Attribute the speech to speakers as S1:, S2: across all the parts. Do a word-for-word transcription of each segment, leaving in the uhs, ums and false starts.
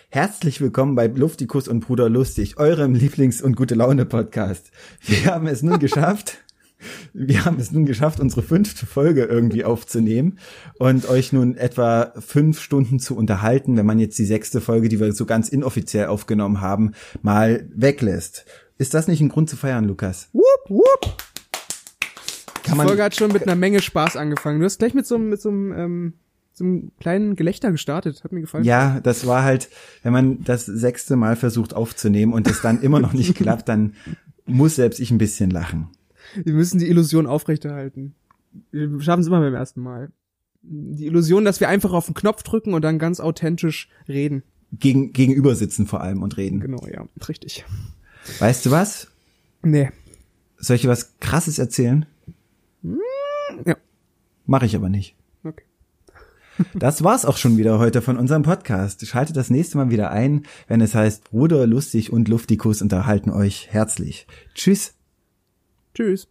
S1: Herzlich willkommen bei Luftikus und Bruder Lustig, eurem Lieblings- und Gute-Laune-Podcast. Wir haben es nun geschafft, wir haben es nun geschafft, unsere fünfte Folge irgendwie aufzunehmen und euch nun etwa fünf Stunden zu unterhalten, wenn man jetzt die sechste Folge, die wir so ganz inoffiziell aufgenommen haben, mal weglässt. Ist das nicht ein Grund zu feiern, Lukas?
S2: Wupp, wupp. Die Folge hat schon mit einer Menge Spaß angefangen. Du hast gleich mit so einem, mit so einem, ähm, so einem kleinen Gelächter gestartet. Hat mir gefallen.
S1: Ja, das war halt, wenn man das sechste Mal versucht aufzunehmen und es dann immer noch nicht klappt, dann muss selbst ich ein bisschen lachen.
S2: Wir müssen die Illusion aufrechterhalten. Wir schaffen es immer beim ersten Mal. Die Illusion, dass wir einfach auf den Knopf drücken und dann ganz authentisch reden.
S1: Gegen, gegenüber sitzen vor allem und reden.
S2: Genau, ja, richtig.
S1: Weißt du was?
S2: Nee.
S1: Soll ich dir was Krasses erzählen?
S2: Ja.
S1: Mache ich aber nicht.
S2: Okay.
S1: Das war's auch schon wieder heute von unserem Podcast. Schaltet das nächste Mal wieder ein, wenn es heißt Bruder, Lustig und Luftikus unterhalten euch herzlich. Tschüss.
S2: Tschüss.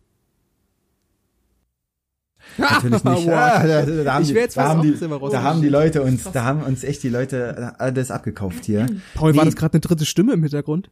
S1: Natürlich nicht.
S2: Wow.
S1: Ah, da, da, haben
S2: Ich
S1: die,
S2: wär jetzt
S1: da,
S2: fast
S1: haben
S2: auch
S1: die,
S2: selber raus-
S1: da haben die Leute uns, da haben uns echt die Leute alles abgekauft hier.
S2: Paul, war
S1: Wie-
S2: das gerade eine dritte Stimme im Hintergrund?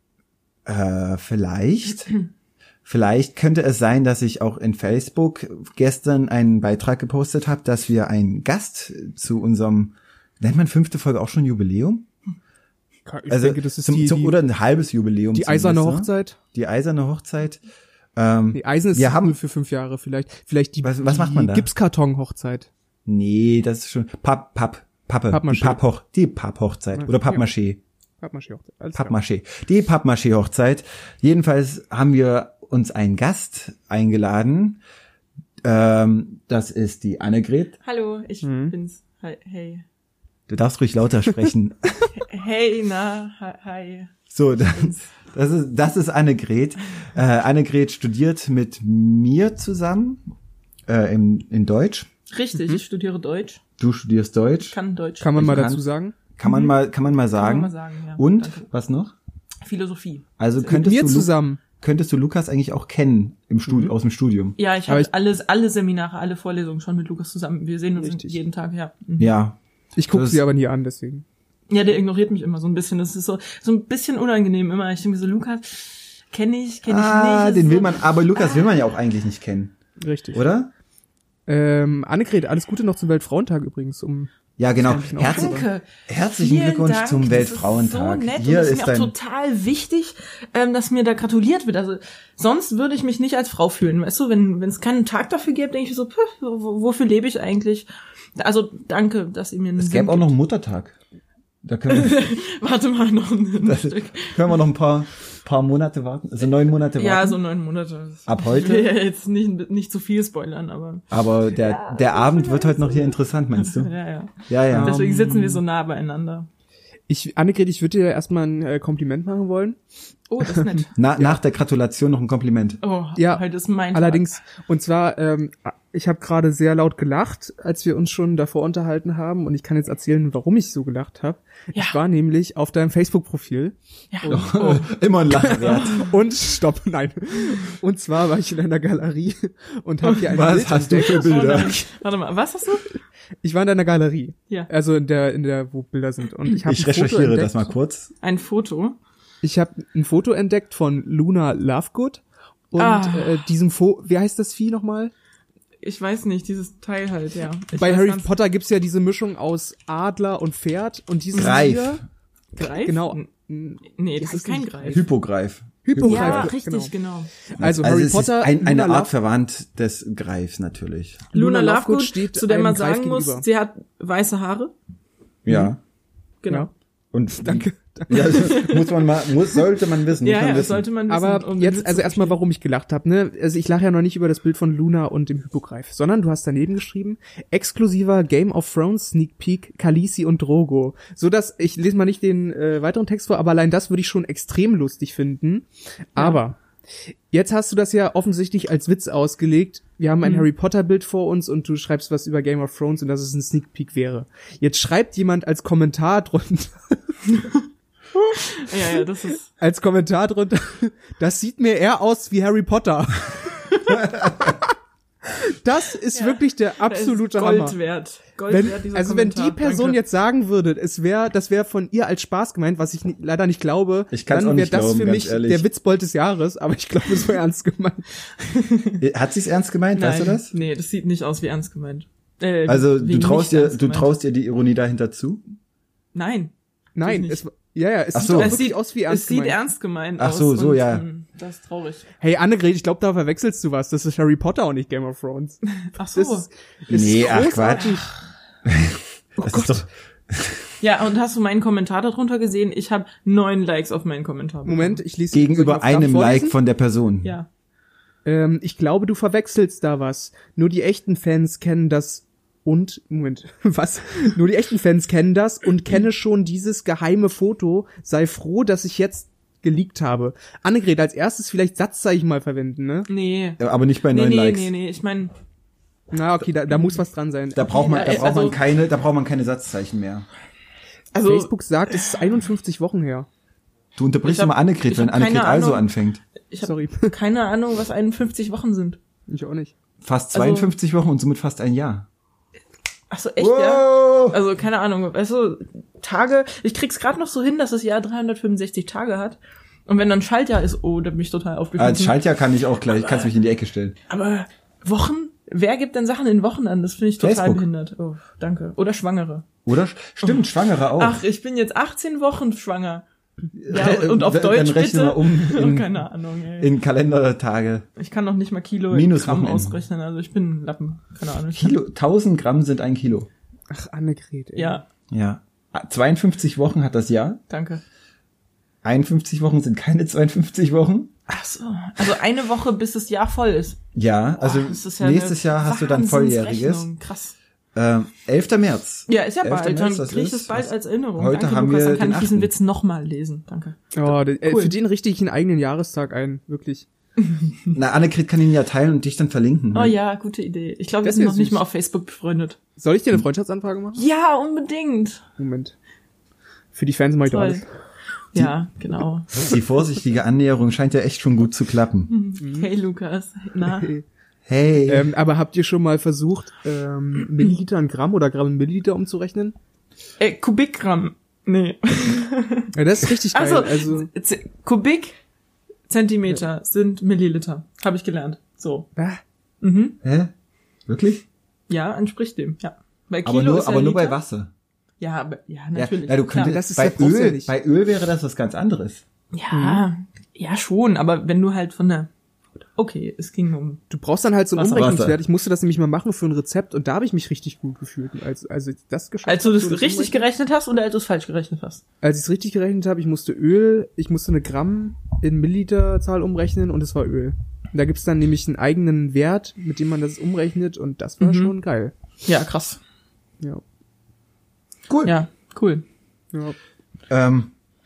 S1: Äh, vielleicht. Vielleicht könnte es sein, dass ich auch in Facebook gestern einen Beitrag gepostet habe, dass wir einen Gast zu unserem, nennt man fünfte Folge auch schon Jubiläum?
S2: Ich
S1: Also
S2: denke, das ist
S1: zum,
S2: die,
S1: zum,
S2: die,
S1: oder ein halbes Jubiläum.
S2: die eiserne
S1: zumindest, ne?
S2: Hochzeit.
S1: Die eiserne Hochzeit. Ähm,
S2: Die Eisen ist
S1: wir haben,
S2: für fünf Jahre vielleicht. Vielleicht die,
S1: Was- was macht man da?
S2: die Gipskarton-Hochzeit.
S1: nee, das ist schon Papp, Papp, Pappe,
S2: Pappmaché.
S1: die Papphoch, die Papphochzeit oder Pappmaché.
S2: Pappmaché-Hochzeit. Alles klar.
S1: Pappmaché. Die Pappmaché-Hochzeit. Jedenfalls haben wir uns einen Gast eingeladen. Ähm, das ist die Annegret.
S3: Hallo, ich
S2: Mhm.
S3: bin's. Hi, hey.
S1: Du darfst ruhig lauter sprechen.
S3: Hey, na, hi. hi.
S1: So, das, das ist das ist Annegret. Äh, Annegret studiert mit mir zusammen äh, in, in Deutsch.
S3: Richtig,
S2: Mhm.
S3: ich studiere Deutsch.
S1: Du studierst Deutsch.
S3: Kann Deutsch.
S2: Kann man
S1: Ich
S2: mal
S1: kann-
S2: dazu sagen?
S1: Kann man mal kann man mal
S3: Kann
S1: sagen.
S3: man mal sagen, ja.
S1: Und
S3: Danke.
S1: was noch?
S3: Philosophie.
S1: Also
S2: Mit
S1: könntest
S2: mir
S1: du Lu-
S2: zusammen.
S1: könntest du Lukas eigentlich auch kennen im Studi- aus dem Studium.
S3: Ja, ich
S2: Aber
S3: habe
S2: ich-
S3: alles, alle Seminare, alle Vorlesungen schon mit Lukas zusammen. Wir sehen uns
S2: Richtig.
S3: jeden Tag, ja. Mhm.
S1: Ja.
S2: Ich gucke
S1: Das-
S2: sie aber nie an, deswegen.
S3: Ja, der ignoriert mich immer so ein bisschen. Das ist so, so ein bisschen unangenehm immer. Ich denke mir so, Lukas, kenne ich, kenne ich nicht.
S1: Ah,
S3: Das
S1: den
S3: ist
S1: will
S3: so,
S1: man, aber Lukas will man ja auch eigentlich nicht kennen,
S2: Richtig.
S1: oder?
S2: Ähm, Annegret, alles Gute noch zum Weltfrauentag übrigens. Um
S1: Ja, genau.
S2: Das kann ich auch
S1: Herzlich,
S3: Danke.
S1: herzlichen
S3: Vielen
S1: Glückwunsch
S3: Dank.
S1: zum
S3: Das
S1: Weltfrauentag.
S3: Ist so nett
S1: Hier
S3: und es ist
S1: ist
S3: mir auch
S1: dein,
S3: total wichtig, ähm, dass mir da gratuliert wird. Also sonst würde ich mich nicht als Frau fühlen. Weißt du, wenn wenn es keinen Tag dafür gibt, denke ich so, pff, wo- wofür lebe ich eigentlich? Also danke, dass ihr mir einen
S1: es
S3: Sinn
S1: gäbe auch noch
S3: gibt.
S1: einen Muttertag. Da können wir,
S3: Warte mal noch ein
S1: das,
S3: Stück.
S1: können wir noch ein paar, paar Monate warten, also neun Monate warten.
S3: Ja, so neun Monate.
S1: Ab heute?
S3: Ich will ja jetzt nicht, nicht zu viel spoilern, aber
S1: Aber der, der Abend wird heute noch hier interessant, meinst du?
S3: ja, ja.
S1: Ja, ja.
S3: Deswegen sitzen wir so nah beieinander.
S2: ich, Annegret, ich würde dir erstmal ein äh, Kompliment machen wollen.
S3: Oh, das ist nett.
S1: Na, Nach der Gratulation noch ein Kompliment.
S3: Oh,
S2: Ja,
S3: heute ist mein
S2: Allerdings, und zwar, ähm, ich habe gerade sehr laut gelacht, als wir uns schon davor unterhalten haben, und ich kann jetzt erzählen, warum ich so gelacht habe.
S3: Ja.
S2: Ich war nämlich auf deinem Facebook-Profil
S3: Tag. Ja. Oh.
S1: Immer ein Lachen wert.
S2: und stopp, nein. Und zwar war ich in einer Galerie und habe hier ein
S1: Was
S2: Bild
S1: hast du
S2: entdeckt.
S1: für
S3: Oh
S1: Bilder?
S3: nein. Warte mal, was hast du?
S2: Ich war in einer Galerie,
S3: Ja.
S2: also in der, in der, wo Bilder sind. Und ich habe
S1: Ich
S2: ein Foto
S1: recherchiere
S2: entdeckt.
S1: das mal kurz.
S3: Ein Foto.
S2: Ich habe ein Foto entdeckt von Luna Lovegood und
S3: Ah.
S2: äh, diesem Fo, wie heißt das Vieh nochmal?
S3: Ich weiß nicht, dieses Teil halt, ja. Ich
S2: Bei
S3: weiß
S2: Harry
S3: ganz-
S2: Potter gibt's ja diese Mischung aus Adler und Pferd und dieses
S1: Greif.
S2: Tier,
S3: Greif?
S2: genau,
S3: N- Nee, das
S2: Das
S3: ist
S2: ist
S3: kein
S2: nicht
S3: Greif.
S1: Hypogreif.
S2: Hypogreif.
S3: Ja,
S2: Greif,
S3: richtig, genau.
S2: Also,
S1: Also
S2: Harry
S1: es
S2: Potter,
S1: ist ein, eine
S2: Luna
S1: Art
S2: Love-
S1: verwandt des Greifs natürlich.
S3: Luna
S2: Luna
S3: Lovegood,
S2: Lovegood steht
S3: zu der man
S2: einem Greif
S3: sagen muss,
S2: gegenüber.
S3: sie hat weiße Haare.
S1: Ja.
S3: Genau.
S2: Ja.
S1: Und
S2: Danke.
S1: Ja, das muss man mal, muss, sollte man wissen. muss
S3: Ja,
S1: man
S3: ja, das
S1: wissen.
S3: sollte man wissen.
S2: Aber
S3: um den
S2: jetzt,
S3: Witz
S2: also
S3: zu
S2: erstmal, warum ich gelacht habe, ne? Also ich lache ja noch nicht über das Bild von Luna und dem Hippogreif, sondern du hast daneben geschrieben, exklusiver Game of Thrones Sneak Peek, Khaleesi und Drogo. So dass, ich lese mal nicht den äh, weiteren Text vor, aber allein das würde ich schon extrem lustig finden. Aber jetzt hast du das ja offensichtlich als Witz ausgelegt. Wir haben ein
S3: Mhm.
S2: Harry Potter Bild vor uns und du schreibst was über Game of Thrones und dass es ein Sneak Peek wäre. Jetzt schreibt jemand als Kommentar drunter,
S3: Ja, ja, das ist.
S2: als Kommentar drunter, das sieht mir eher aus wie Harry Potter. Das ist ja, wirklich der absolute
S3: Gold
S2: Hammer.
S3: Wert. Gold
S2: wenn,
S3: wert, dieser
S2: also
S3: Kommentar.
S2: wenn die Person
S3: Danke.
S2: jetzt sagen würde, es wäre, das wäre von ihr als Spaß gemeint, was ich nie, leider nicht glaube,
S1: Ich kann's
S2: dann
S1: auch
S2: wäre
S1: nicht
S2: das
S1: glauben,
S2: für
S1: ganz
S2: mich
S1: ehrlich.
S2: der Witzbold des Jahres, aber ich glaube, es war ernst gemeint.
S1: Hat sie's ernst gemeint,
S3: Nein,
S1: weißt du das?
S3: Nee, das sieht nicht aus wie ernst gemeint. Äh,
S1: Also du
S3: wie
S1: traust
S3: nicht
S1: dir,
S3: ernst
S1: du
S3: gemeint.
S1: traust dir die Ironie dahinter zu?
S3: Nein.
S2: Nein,
S3: nicht.
S2: es war- ja, ja, es
S1: Ach
S2: sieht
S1: so.
S2: auch
S3: Es
S2: wirklich
S3: sieht,
S2: aus wie ernst
S3: es sieht
S2: gemeint.
S3: ernst gemeint
S1: Ach
S3: aus.
S1: so, so,
S3: und,
S1: ja.
S3: ähm, Das ist traurig.
S2: Hey, Annegret, ich glaube, da verwechselst du was. Das ist Harry Potter und nicht Game of Thrones.
S3: Ach so.
S2: Das ist, ist
S1: Nee, ach,
S2: großartig.
S1: Oh das ist doch,
S3: Ja, und hast du meinen Kommentar darunter gesehen? Ich habe neun Likes auf meinen Kommentar bekommen.
S2: Moment, ich lese
S1: gegenüber
S2: soll ich mal
S1: einem
S2: vorlesen?
S1: Like von der Person.
S3: Ja.
S2: Ähm, ich glaube, du verwechselst da was. Nur die echten Fans kennen das und, Moment, was? Nur die echten Fans kennen das und kenne schon dieses geheime Foto. Sei froh, dass ich jetzt geleakt habe. Annegret, als erstes vielleicht Satzzeichen mal verwenden, ne?
S3: Nee.
S1: Aber nicht bei
S3: Nee,
S1: neun
S3: nee,
S1: Likes.
S3: nee, nee. Ich meine,
S2: Na, okay, da, da muss was dran sein.
S1: Da braucht man, da
S3: Okay,
S1: braucht man
S3: also-
S1: keine, da braucht man keine Satzzeichen mehr.
S3: also
S2: Facebook sagt, es ist einundfünfzig Wochen her.
S1: Du unterbrichst
S3: Ich hab-
S1: immer Annegret,
S3: ich
S1: wenn
S3: hab keine
S1: Annegret also
S3: Ahnung.
S1: anfängt.
S3: ich habe
S2: Sorry.
S3: keine Ahnung, was einundfünfzig Wochen sind.
S2: Ich auch nicht.
S1: Fast
S3: Also-
S1: zweiundfünfzig Wochen und somit fast ein Jahr.
S3: Ach so, echt, ja? Also, keine Ahnung. Weißt du, Tage, ich krieg's gerade noch so hin, dass das Jahr dreihundertfünfundsechzig Tage hat. Und wenn dann Schaltjahr ist, oh, da bin ich total aufgeschmissen.
S1: Als Schaltjahr kann ich auch gleich, kannst mich in die Ecke stellen.
S3: Aber Wochen? Wer gibt denn Sachen in Wochen an? Das finde ich total
S1: Facebook.
S3: behindert. Oh, danke. Oder Schwangere.
S1: Oder? Stimmt, Schwangere auch.
S3: Ach, ich bin jetzt achtzehn Wochen schwanger. Ja,
S1: Re-
S3: und auf
S1: dann
S3: Deutsch
S1: rechnen
S3: bitte?
S1: wir um in-
S3: oh, keine Ahnung, ey.
S1: In Kalendertage.
S3: Ich kann noch nicht mal Kilo
S1: Minus
S3: in Gramm
S1: Wochenenden.
S3: ausrechnen, also ich bin ein Lappen. Keine Ahnung.
S1: Kilo, tausend Gramm sind ein Kilo.
S2: Ach, Annegret, ey.
S3: Ja,
S1: Ja. zweiundfünfzig Wochen hat das Jahr.
S3: danke.
S1: einundfünfzig Wochen sind keine zweiundfünfzig Wochen.
S3: Ach so. Also eine Woche, bis das Jahr voll ist.
S1: Ja, also
S3: Boah, das ist ja
S1: nächstes
S3: eine
S1: Jahr hast du dann volljähriges.
S3: Wahnsinnsrechnung. Krass.
S1: Ähm, elfter März.
S3: Ja, ist ja
S1: elfter
S3: bald.
S1: März,
S3: Dann
S1: das
S3: krieg ich
S1: ist-
S3: das bald als Erinnerung.
S1: Heute
S3: Danke,
S1: haben
S3: Lukas,
S1: wir
S3: dann kann
S1: den
S3: ich diesen
S1: achten.
S3: Witz nochmal lesen. Danke.
S2: Oh, der, äh,
S3: Cool.
S2: für den richte ich einen eigenen Jahrestag ein, wirklich.
S1: Na, Annegret kann ihn ja teilen und dich dann verlinken.
S3: Oh ja, gute Idee. Ich glaube, wir
S2: Das
S3: sind
S2: wär
S3: noch nicht
S2: süß.
S3: mal auf Facebook befreundet.
S2: Soll ich dir eine Freundschaftsanfrage machen?
S3: Ja, unbedingt.
S2: Moment. Für die Fans mache ich doch
S3: Toll.
S2: alles.
S3: Ja, genau.
S1: Die vorsichtige Annäherung scheint ja echt schon gut zu klappen.
S3: Hey, Lukas. Na?
S1: Hey.
S2: Ähm, aber habt ihr schon mal versucht, ähm, Milliliter in Gramm oder Gramm in Milliliter umzurechnen?
S3: Äh, Kubikgramm. Nee.
S2: Ja, das ist richtig geil.
S3: Also,
S2: Also,
S3: Z- Kubik Zentimeter sind Milliliter. Habe ich gelernt. So.
S2: ah,
S3: Mhm.
S1: Hä? Wirklich?
S3: Ja, entspricht dem. Ja. Bei Kilo
S1: Aber nur,
S3: ist ja
S1: aber nur bei
S3: Liter.
S1: Wasser.
S3: Ja, aber, ja,
S1: Ja,
S3: natürlich.
S1: ja, du könntest,
S3: Klar.
S2: das ist
S1: bei
S2: ja brauchst du ja
S1: Öl,
S2: nicht.
S1: bei Öl wäre das was ganz anderes.
S3: Ja, ja schon, aber wenn du halt von der, okay, es ging um,
S2: du brauchst dann halt so einen
S3: Wasser.
S2: Umrechnungswert. Ich musste das nämlich mal machen für ein Rezept und da habe ich mich richtig gut gefühlt. Also, als ich das geschafft
S3: als du
S2: hab,
S3: das
S2: so
S3: richtig
S2: Umrechnen-
S3: gerechnet hast oder als du es falsch gerechnet hast?
S2: Als ich es richtig gerechnet habe, ich musste Öl, ich musste eine Gramm in Milliliterzahl umrechnen und es war Öl. Und da gibt's dann nämlich einen eigenen Wert, mit dem man das umrechnet und das war
S3: Mhm.
S2: schon geil.
S3: Ja, krass.
S2: Ja.
S1: Cool.
S3: Ja, cool.
S2: Ja.
S1: Ähm,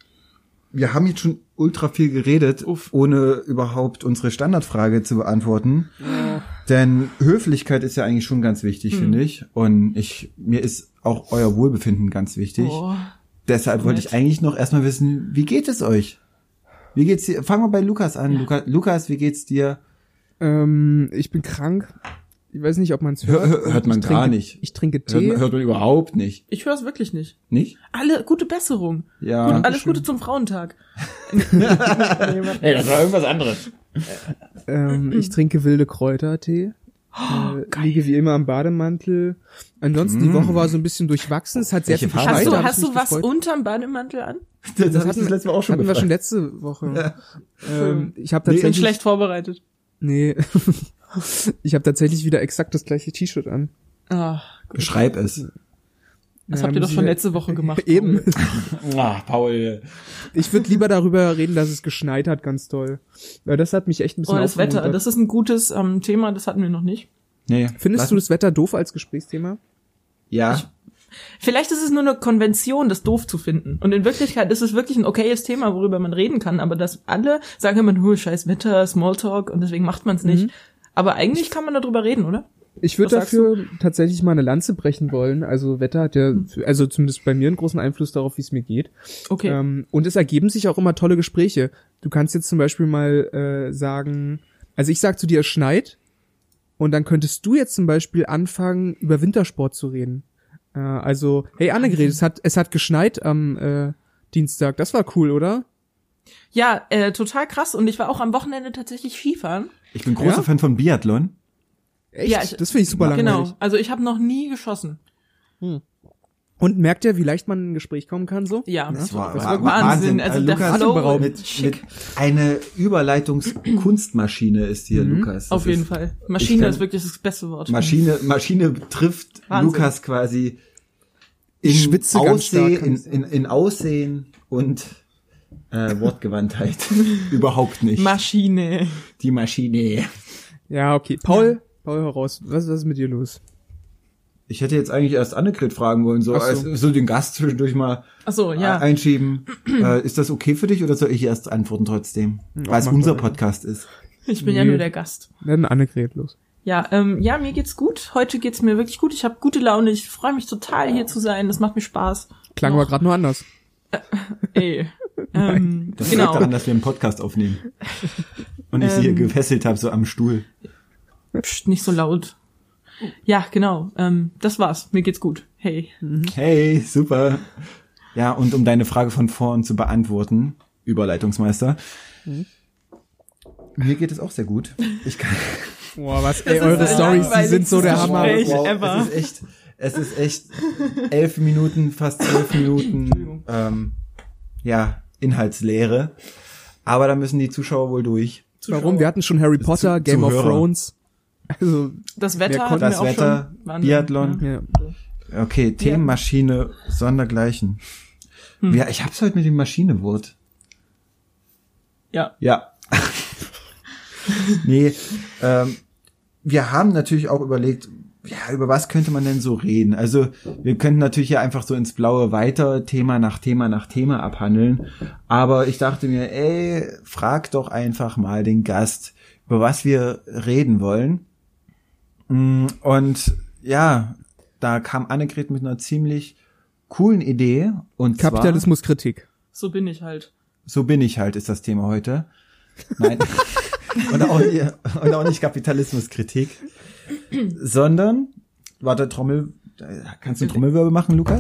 S1: wir haben jetzt schon ultra viel geredet,
S3: Uff.
S1: ohne überhaupt unsere Standardfrage zu beantworten. Denn Höflichkeit ist ja eigentlich schon ganz wichtig,
S3: Hm.
S1: finde ich. Und ich, mir ist auch euer Wohlbefinden ganz wichtig.
S3: Oh.
S1: Deshalb wollte ich
S3: nett.
S1: eigentlich noch erstmal wissen, wie geht es euch? Wie geht's dir? Fangen wir bei Lukas an.
S3: Ja.
S1: Luca, Lukas, wie geht's dir?
S2: Ähm, ich bin krank. Ich weiß nicht, ob man es hört.
S1: Hör- hör- hört man
S2: ich
S1: gar
S2: trinke,
S1: nicht.
S2: Ich trinke
S1: Hört
S2: Tee.
S1: man, hört man überhaupt nicht.
S3: Ich höre es wirklich nicht.
S1: Nicht?
S3: Alle, gute Besserung.
S1: Ja.
S3: Gut, alles Gute zum Frauentag.
S1: Ey, das war irgendwas anderes.
S2: Ähm, ich trinke wilde Kräutertee. äh, liege wie immer am Bademantel. Ansonsten, die
S1: Mm.
S2: Woche war so ein bisschen durchwachsen. Es hat sehr
S1: Welche
S2: viel
S1: Farbe?
S3: Hast
S2: geschneit,
S3: du,
S2: da hab ich
S3: hast
S2: mich
S3: du was
S2: gefreut.
S3: unterm Bademantel an?
S1: Das,
S2: Das
S1: hab ich das letzte Mal auch schon
S2: hatten wir
S1: gefragt.
S2: schon letzte Woche.
S1: Ja.
S2: Ähm, ich habe
S1: Nee,
S3: Ich bin
S2: tatsächlich
S3: schlecht vorbereitet.
S2: nee, ich habe tatsächlich wieder exakt das gleiche T-Shirt an.
S3: Ah, gut.
S1: Beschreib es.
S3: Das
S2: Ja,
S3: habt ihr doch
S2: muss
S3: schon
S2: ich-
S3: letzte Woche gemacht.
S2: Eben.
S1: Ah, Paul.
S2: Ich würde lieber darüber reden, dass es geschneit hat, ganz toll. Weil das hat mich echt ein bisschen
S3: Oh, das Wetter,
S2: aufgemuntert.
S3: das ist ein gutes ähm, Thema, das hatten wir noch nicht.
S1: Nee.
S2: Findest
S1: lass-
S2: du das Wetter doof als Gesprächsthema?
S1: Ja.
S3: Vielleicht ist es nur eine Konvention, das doof zu finden. Und in Wirklichkeit ist es wirklich ein okayes Thema, worüber man reden kann. Aber dass alle sagen immer, oh, scheiß Wetter, Smalltalk und deswegen macht man es nicht.
S2: Mhm.
S3: Aber eigentlich kann man darüber reden, oder?
S2: Ich würde
S3: Was sagst
S2: dafür tatsächlich mal eine Lanze brechen wollen. Also Wetter hat ja, also zumindest bei mir einen großen Einfluss darauf, wie es mir geht.
S3: Okay.
S2: Ähm, und es ergeben sich auch immer tolle Gespräche. Du kannst jetzt zum Beispiel mal äh, sagen, also ich sag zu dir, es schneit. Und dann könntest du jetzt zum Beispiel anfangen, über Wintersport zu reden. Äh, also, hey Annegret, es hat, es hat geschneit am äh, Dienstag. Das war cool, oder?
S3: Ja, äh, total krass. Und ich war auch am Wochenende tatsächlich Skifahren.
S1: Ich bin großer
S2: Ja?
S1: Fan von Biathlon.
S2: Echt?
S3: Ja, ich-
S2: das finde ich super langweilig.
S3: Genau. Also ich habe noch nie geschossen.
S2: Und merkt ihr, wie leicht man in ein Gespräch kommen kann so?
S3: Ja,
S1: Das war,
S3: das
S1: war
S3: war Wahnsinn. Also der
S1: Lukas,
S3: Flow
S1: mit,
S3: schick.
S1: mit eine Überleitungskunstmaschine ist hier,
S2: Mhm.
S1: Lukas. Das
S3: Auf jeden
S1: ist,
S3: Fall.
S1: Ich
S3: Maschine
S1: kann-
S3: ist wirklich das beste Wort.
S1: Maschine, Maschine trifft
S3: Wahnsinn.
S1: Lukas quasi in
S2: Ich schwitze ganz
S1: Aussehen,
S2: stark, kann
S1: in,
S2: ich sagen.
S1: in, in Aussehen und äh, Wortgewandtheit überhaupt nicht.
S3: Maschine.
S1: Die Maschine.
S2: Ja, okay. Paul, Paul, heraus. Was, was ist mit dir los?
S1: Ich hätte jetzt eigentlich erst Annegret fragen wollen, so,
S2: Ach so.
S1: als, so den Gast zwischendurch mal
S3: Ach so, ja.
S1: äh, einschieben. äh, ist das okay für dich oder soll ich erst antworten trotzdem? Weil es
S2: mach
S1: unser
S2: doch.
S1: Podcast ist.
S3: Ich bin ja
S2: Nee.
S3: nur der Gast.
S2: Dann Annegret, los.
S3: Ja, ähm, ja, mir geht's gut. Heute geht's mir wirklich gut. Ich habe gute Laune. Ich freue mich total, hier zu sein. Das macht mir Spaß.
S2: Klang
S3: Noch.
S2: aber gerade nur anders.
S3: Ey. ähm,
S1: Das liegt daran,
S3: genau.
S1: dass wir einen Podcast aufnehmen. Und ich sie hier
S3: Ähm.
S1: gefesselt habe, so am Stuhl.
S3: Psst, nicht so laut. Ja, genau. Ähm, das war's. Mir geht's gut. Hey.
S1: Hey, super. Ja, und um deine Frage von vorn zu beantworten, Überleitungsmeister. Mir geht es auch sehr gut. Ich kann,
S2: Boah, was, ey,
S3: ist
S2: eure
S3: ein
S2: Stories, die sind so der
S3: langweiligstes
S2: Hammer.
S3: Gespräch. ever.
S1: Es ist echt, es ist echt elf Minuten, fast zwölf Minuten, ähm, ja, Inhaltslehre. Aber da müssen die Zuschauer wohl durch.
S2: Warum? Wir hatten schon Harry Potter,
S1: Zu-
S2: Game of
S1: Zuhörer.
S2: Thrones. Also,
S3: Das
S2: Wer
S3: Wetter
S2: konnte-
S3: hatten wir
S1: Das
S3: auch
S1: Wetter,
S3: schon. Wahnsinn.
S1: Biathlon.
S3: Ja.
S2: ja.
S1: Okay, Themenmaschine, sondergleichen. Ja, ich hab's heute mit dem Maschinewort.
S3: Ja.
S1: Ja. Nee, ähm, wir haben natürlich auch überlegt, ja, über was könnte man denn so reden? Also, wir könnten natürlich ja einfach so ins Blaue weiter Thema nach Thema nach Thema abhandeln. Aber ich dachte mir, ey, frag doch einfach mal den Gast, über was wir reden wollen. Mm, Und ja, da kam Annegret mit einer ziemlich coolen Idee. Und zwar,
S2: Kapitalismuskritik.
S3: So bin ich halt.
S1: so bin ich halt, ist das Thema heute. Nein. und, auch nicht, und auch nicht Kapitalismuskritik. Sondern, warte, Trommel, kannst du einen Trommelwirbel machen, Lukas?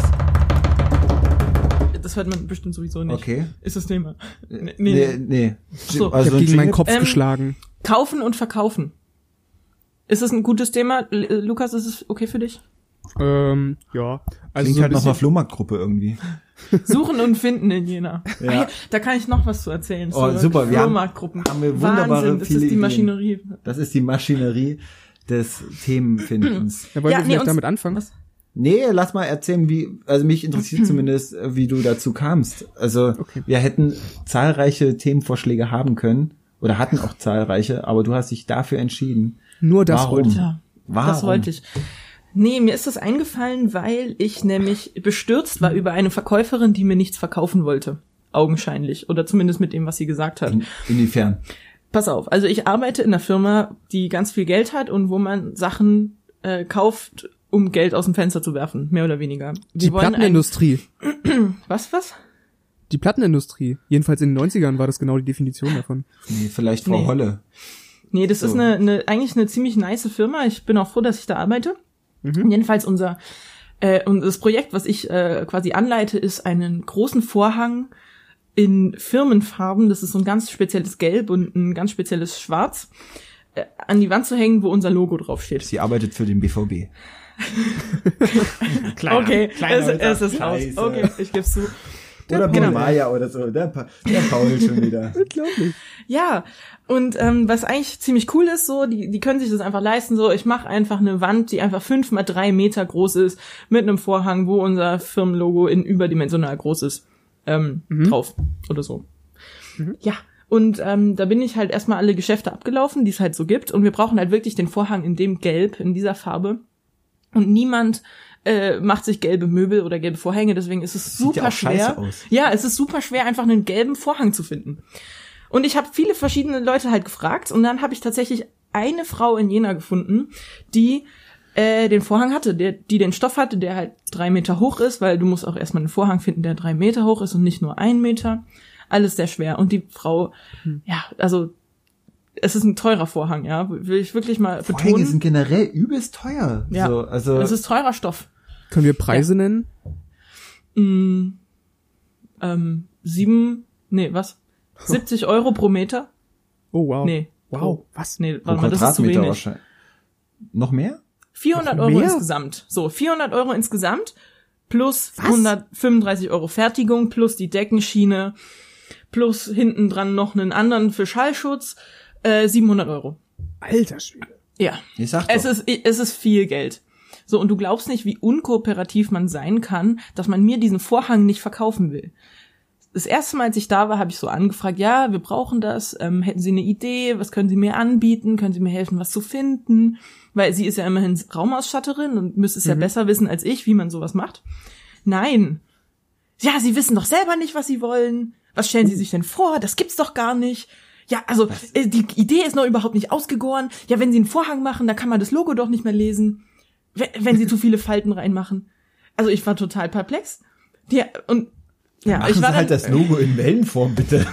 S3: Das hört man bestimmt sowieso nicht.
S1: Okay.
S3: Ist das Thema. Nee,
S1: Nee,
S3: nee.
S1: nee.
S3: so.
S2: Ich
S1: Also
S2: habe
S1: ein
S2: gegen meinen
S1: Jingle-
S2: Kopf
S3: Ähm,
S2: geschlagen.
S3: Kaufen und verkaufen. Ist das ein gutes Thema? L- Lukas, ist es okay für dich?
S2: Ähm, ja. Also
S1: Klingt
S2: so ein
S1: halt noch mal
S2: bisschen,
S1: Flohmarktgruppe irgendwie.
S3: Suchen und finden in Jena.
S1: Ja.
S3: Ah ja, da kann ich noch was zu erzählen.
S1: Oh, super, wir haben-
S3: Flohmarktgruppen.
S1: haben wir wunderbare,
S3: Wahnsinn, das
S1: viele
S3: ist die
S1: Ideen.
S3: Maschinerie.
S1: Das ist die Maschinerie des Themenfindens.
S2: ja, wollen
S3: Ja,
S2: wir
S3: nee,
S2: vielleicht
S3: uns-
S2: damit anfangen?
S3: was?
S1: Nee, lass mal erzählen, wie, also mich interessiert zumindest, äh, wie du dazu kamst. Also,
S2: Okay.
S1: wir hätten zahlreiche Themenvorschläge haben können, oder hatten auch zahlreiche, aber du hast dich dafür entschieden.
S2: Nur das
S1: Warum?
S2: heute.
S3: Ja,
S1: Warum?
S3: das wollte ich. Nee, mir ist das eingefallen, weil ich nämlich bestürzt war über eine Verkäuferin, die mir nichts verkaufen wollte. Augenscheinlich. Oder zumindest mit dem, was sie gesagt hat.
S1: In, inwiefern?
S3: Pass auf, also ich arbeite in einer Firma, die ganz viel Geld hat und wo man Sachen äh, kauft, um Geld aus dem Fenster zu werfen, mehr oder weniger.
S2: Die
S3: Wir wollen
S2: Plattenindustrie.
S3: ein, was, was?
S2: Die Plattenindustrie. Jedenfalls in den neunzigern war das genau die Definition davon.
S1: Nee, vielleicht Frau
S3: Nee.
S1: Holle.
S3: Nee, das
S1: So.
S3: ist eine, eine eigentlich eine ziemlich nice Firma. Ich bin auch froh, dass ich da arbeite. Jedenfalls unser äh, und das Projekt, was ich äh, quasi anleite, ist einen großen Vorhang in Firmenfarben. Das ist so ein ganz spezielles Gelb und ein ganz spezielles Schwarz äh, an die Wand zu hängen, wo unser Logo draufsteht.
S1: Sie arbeitet für den B V B.
S3: Okay, es, es ist raus.
S1: Scheiße.
S3: Okay, ich geb's zu.
S1: Oder
S3: Genau.
S1: Maya oder so. Der, Pa- der Paul schon wieder.
S2: Unglaublich.
S3: Ja, und ähm, was eigentlich ziemlich cool ist, so, die, die können sich das einfach leisten, so, ich mache einfach eine Wand, die einfach fünf mal drei Meter groß ist, mit einem Vorhang, wo unser Firmenlogo in überdimensional groß ist, ähm, drauf oder so. Ja, und ähm, da bin ich halt erstmal alle Geschäfte abgelaufen, die es halt so gibt, und wir brauchen halt wirklich den Vorhang in dem Gelb, in dieser Farbe, und niemand äh, macht sich gelbe Möbel oder gelbe Vorhänge, deswegen ist es
S1: Sieht ja
S3: super
S1: auch scheiße
S3: schwer.
S1: aus.
S3: Ja, es ist super schwer, einfach einen gelben Vorhang zu finden. Und ich habe viele verschiedene Leute halt gefragt und dann habe ich tatsächlich eine Frau in Jena gefunden, die äh, den Vorhang hatte, der, die den Stoff hatte, der halt drei Meter hoch ist, weil du musst auch erstmal einen Vorhang finden, der drei Meter hoch ist und nicht nur ein Meter. Alles sehr schwer. Und die Frau, ja, also es ist ein teurer Vorhang, ja, will ich wirklich mal betonen.
S1: Vorhänge sind generell übelst teuer.
S3: Ja,
S1: so, also
S3: es ist teurer Stoff.
S2: Können wir Preise ja. nennen?
S3: Mm, ähm, sieben, nee, was? siebzig Euro pro Meter?
S2: Oh, wow.
S3: Nee.
S2: Wow, was?
S3: Nee, warte mal, das ist zu wenig.
S1: Noch mehr?
S3: vierhundert
S2: Noch
S3: Euro
S2: mehr?
S3: insgesamt. So, vierhundert Euro insgesamt plus was? hundertfünfunddreißig Euro Fertigung plus die Deckenschiene plus hinten dran noch einen anderen für Schallschutz, äh, siebenhundert Euro.
S2: Alter Schwede.
S3: Ja.
S1: Ich sag
S3: es
S1: doch.
S3: ist, es ist viel Geld. So, und du glaubst nicht, wie unkooperativ man sein kann, dass man mir diesen Vorhang nicht verkaufen will. Das erste Mal, als ich da war, habe ich so angefragt, ja, wir brauchen das, ähm, hätten Sie eine Idee, was können Sie mir anbieten, können Sie mir helfen, was zu finden, weil sie ist ja immerhin Raumausstatterin und müsste es mhm. ja besser wissen als ich, wie man sowas macht. Nein. Ja, Sie wissen doch selber nicht, was Sie wollen. Was stellen Sie sich denn vor? Das gibt's doch gar nicht. Ja, also äh, die Idee ist noch überhaupt nicht ausgegoren. Ja, wenn Sie einen Vorhang machen, dann kann man das Logo doch nicht mehr lesen, wenn, wenn Sie zu viele Falten reinmachen. Also ich war total perplex. Die, und ja,
S1: Machen
S3: ich war
S1: Sie halt
S3: dann,
S1: das Logo in Wellenform, bitte.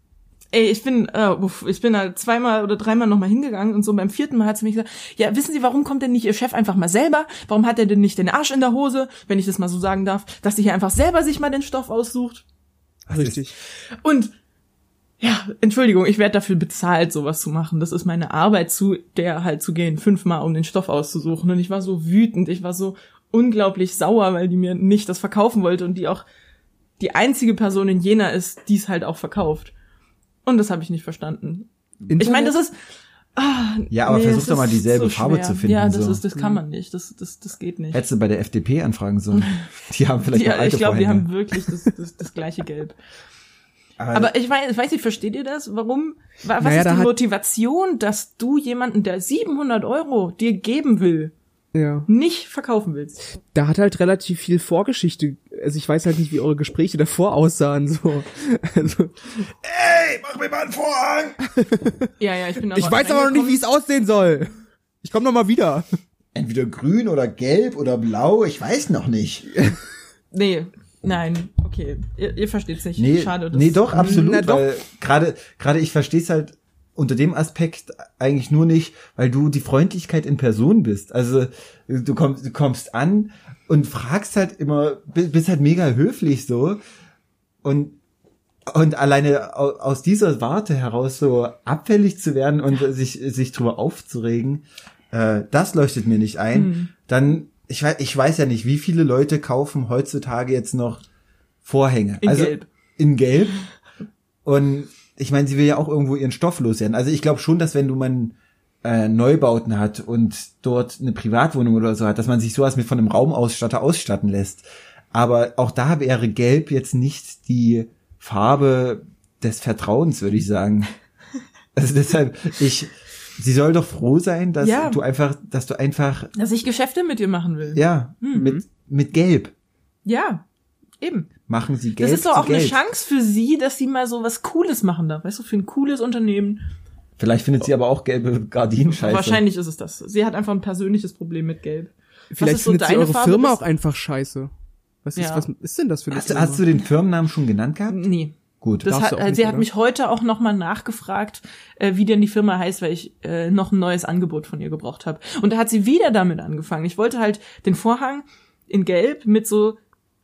S3: Ey, ich bin, äh, uff, ich bin da zweimal oder dreimal nochmal hingegangen und so beim vierten Mal hat sie mich gesagt, ja, wissen Sie, warum kommt denn nicht Ihr Chef einfach mal selber? Warum hat er denn nicht den Arsch in der Hose, wenn ich das mal so sagen darf, dass sie hier einfach selber sich mal den Stoff aussucht?
S2: Richtig.
S3: Und ja, Entschuldigung, ich werde dafür bezahlt, sowas zu machen. Das ist meine Arbeit, zu der halt zu gehen, fünfmal, um den Stoff auszusuchen. Und ich war so wütend, ich war so unglaublich sauer, weil die mir nicht das verkaufen wollte und die auch die einzige Person in Jena ist, die es halt auch verkauft. Und das habe ich nicht verstanden.
S2: Internet?
S3: Ich meine, das ist ah,
S1: Ja, aber
S3: nee,
S1: versuch doch mal
S3: ist
S1: dieselbe
S3: so
S1: Farbe
S3: schwer.
S1: zu finden.
S3: Ja, das
S1: so.
S3: ist, das kann man nicht. Das, das, das geht nicht.
S1: Hättest du bei der F D P anfragen sollen. Die haben vielleicht
S3: ja,
S1: noch alte
S3: ich glaube, die
S1: Vorhänge.
S3: haben wirklich das, das, das gleiche Gelb.
S1: Aber,
S3: Aber ich weiß, ich weiß nicht, versteht ihr das? Warum? Was
S2: Naja,
S3: ist
S2: da
S3: die
S2: hat-
S3: Motivation, dass du jemanden, der siebenhundert Euro dir geben will,
S2: Ja.
S3: nicht verkaufen willst?
S2: Da hat halt relativ viel Vorgeschichte. Also ich weiß halt nicht, wie eure Gespräche davor aussahen. So. Also,
S1: ey, mach mir mal einen Vorhang!
S3: Ja, ja, ich bin
S2: ich weiß aber noch nicht, wie es aussehen soll. Ich komme noch mal wieder.
S1: Entweder grün oder gelb oder blau, ich weiß noch nicht.
S3: Nee, nein, okay. Ihr, ihr versteht's nicht.
S1: Nee,
S3: Schade. Das
S1: nee, doch, absolut,
S2: Na, doch.
S1: weil gerade gerade ich verstehe es halt unter dem Aspekt eigentlich nur nicht, weil du die Freundlichkeit in Person bist. Also du kommst du kommst an und fragst halt immer, bist halt mega höflich so und und alleine au- aus dieser Warte heraus so abfällig zu werden und sich sich drüber aufzuregen, äh, das leuchtet mir nicht ein.
S3: Hm.
S1: Dann ich weiß ich weiß ja nicht, wie viele Leute kaufen heutzutage jetzt noch Vorhänge.
S3: In
S1: also
S3: Gelb.
S1: in Gelb. Und ich meine, sie will ja auch irgendwo ihren Stoff loswerden. Also ich glaube schon, dass wenn du man äh, Neubauten hat und dort eine Privatwohnung oder so hat, dass man sich sowas mit von einem Raumausstatter ausstatten lässt. Aber auch da wäre Gelb jetzt nicht die Farbe des Vertrauens, würde ich sagen. Also deshalb, ich, sie soll doch froh sein, dass
S3: Ja.
S1: du einfach, dass du einfach,
S3: Dass ich Geschäfte mit dir machen will.
S1: ja,
S3: Mhm.
S1: mit mit Gelb
S3: Ja, eben.
S1: machen sie Gelb
S3: Das ist doch
S1: zu
S3: auch eine
S1: Gelb.
S3: Chance für sie, dass sie mal so was Cooles machen darf. Weißt du, für ein cooles Unternehmen.
S1: Vielleicht findet sie aber auch gelbe Gardinen scheiße.
S3: Wahrscheinlich ist es das. Sie hat einfach ein persönliches Problem mit Gelb.
S2: Vielleicht
S3: ist so
S2: findet sie
S3: deine
S2: eure
S3: Farbe?
S2: Firma
S3: Das-
S2: auch einfach scheiße. Was ist,
S3: Ja.
S2: was ist denn das für eine
S1: Hast,
S2: Firma?
S1: hast du den Firmennamen schon genannt gehabt?
S3: Nee.
S1: Gut.
S3: Das
S2: Darfst
S3: hat,
S2: du auch
S3: äh,
S2: nicht,
S3: sie hat
S2: oder?
S3: mich heute auch nochmal nachgefragt, äh, wie denn die Firma heißt, weil ich äh, noch ein neues Angebot von ihr gebraucht habe. Und da hat sie wieder damit angefangen. Ich wollte halt den Vorhang in Gelb mit so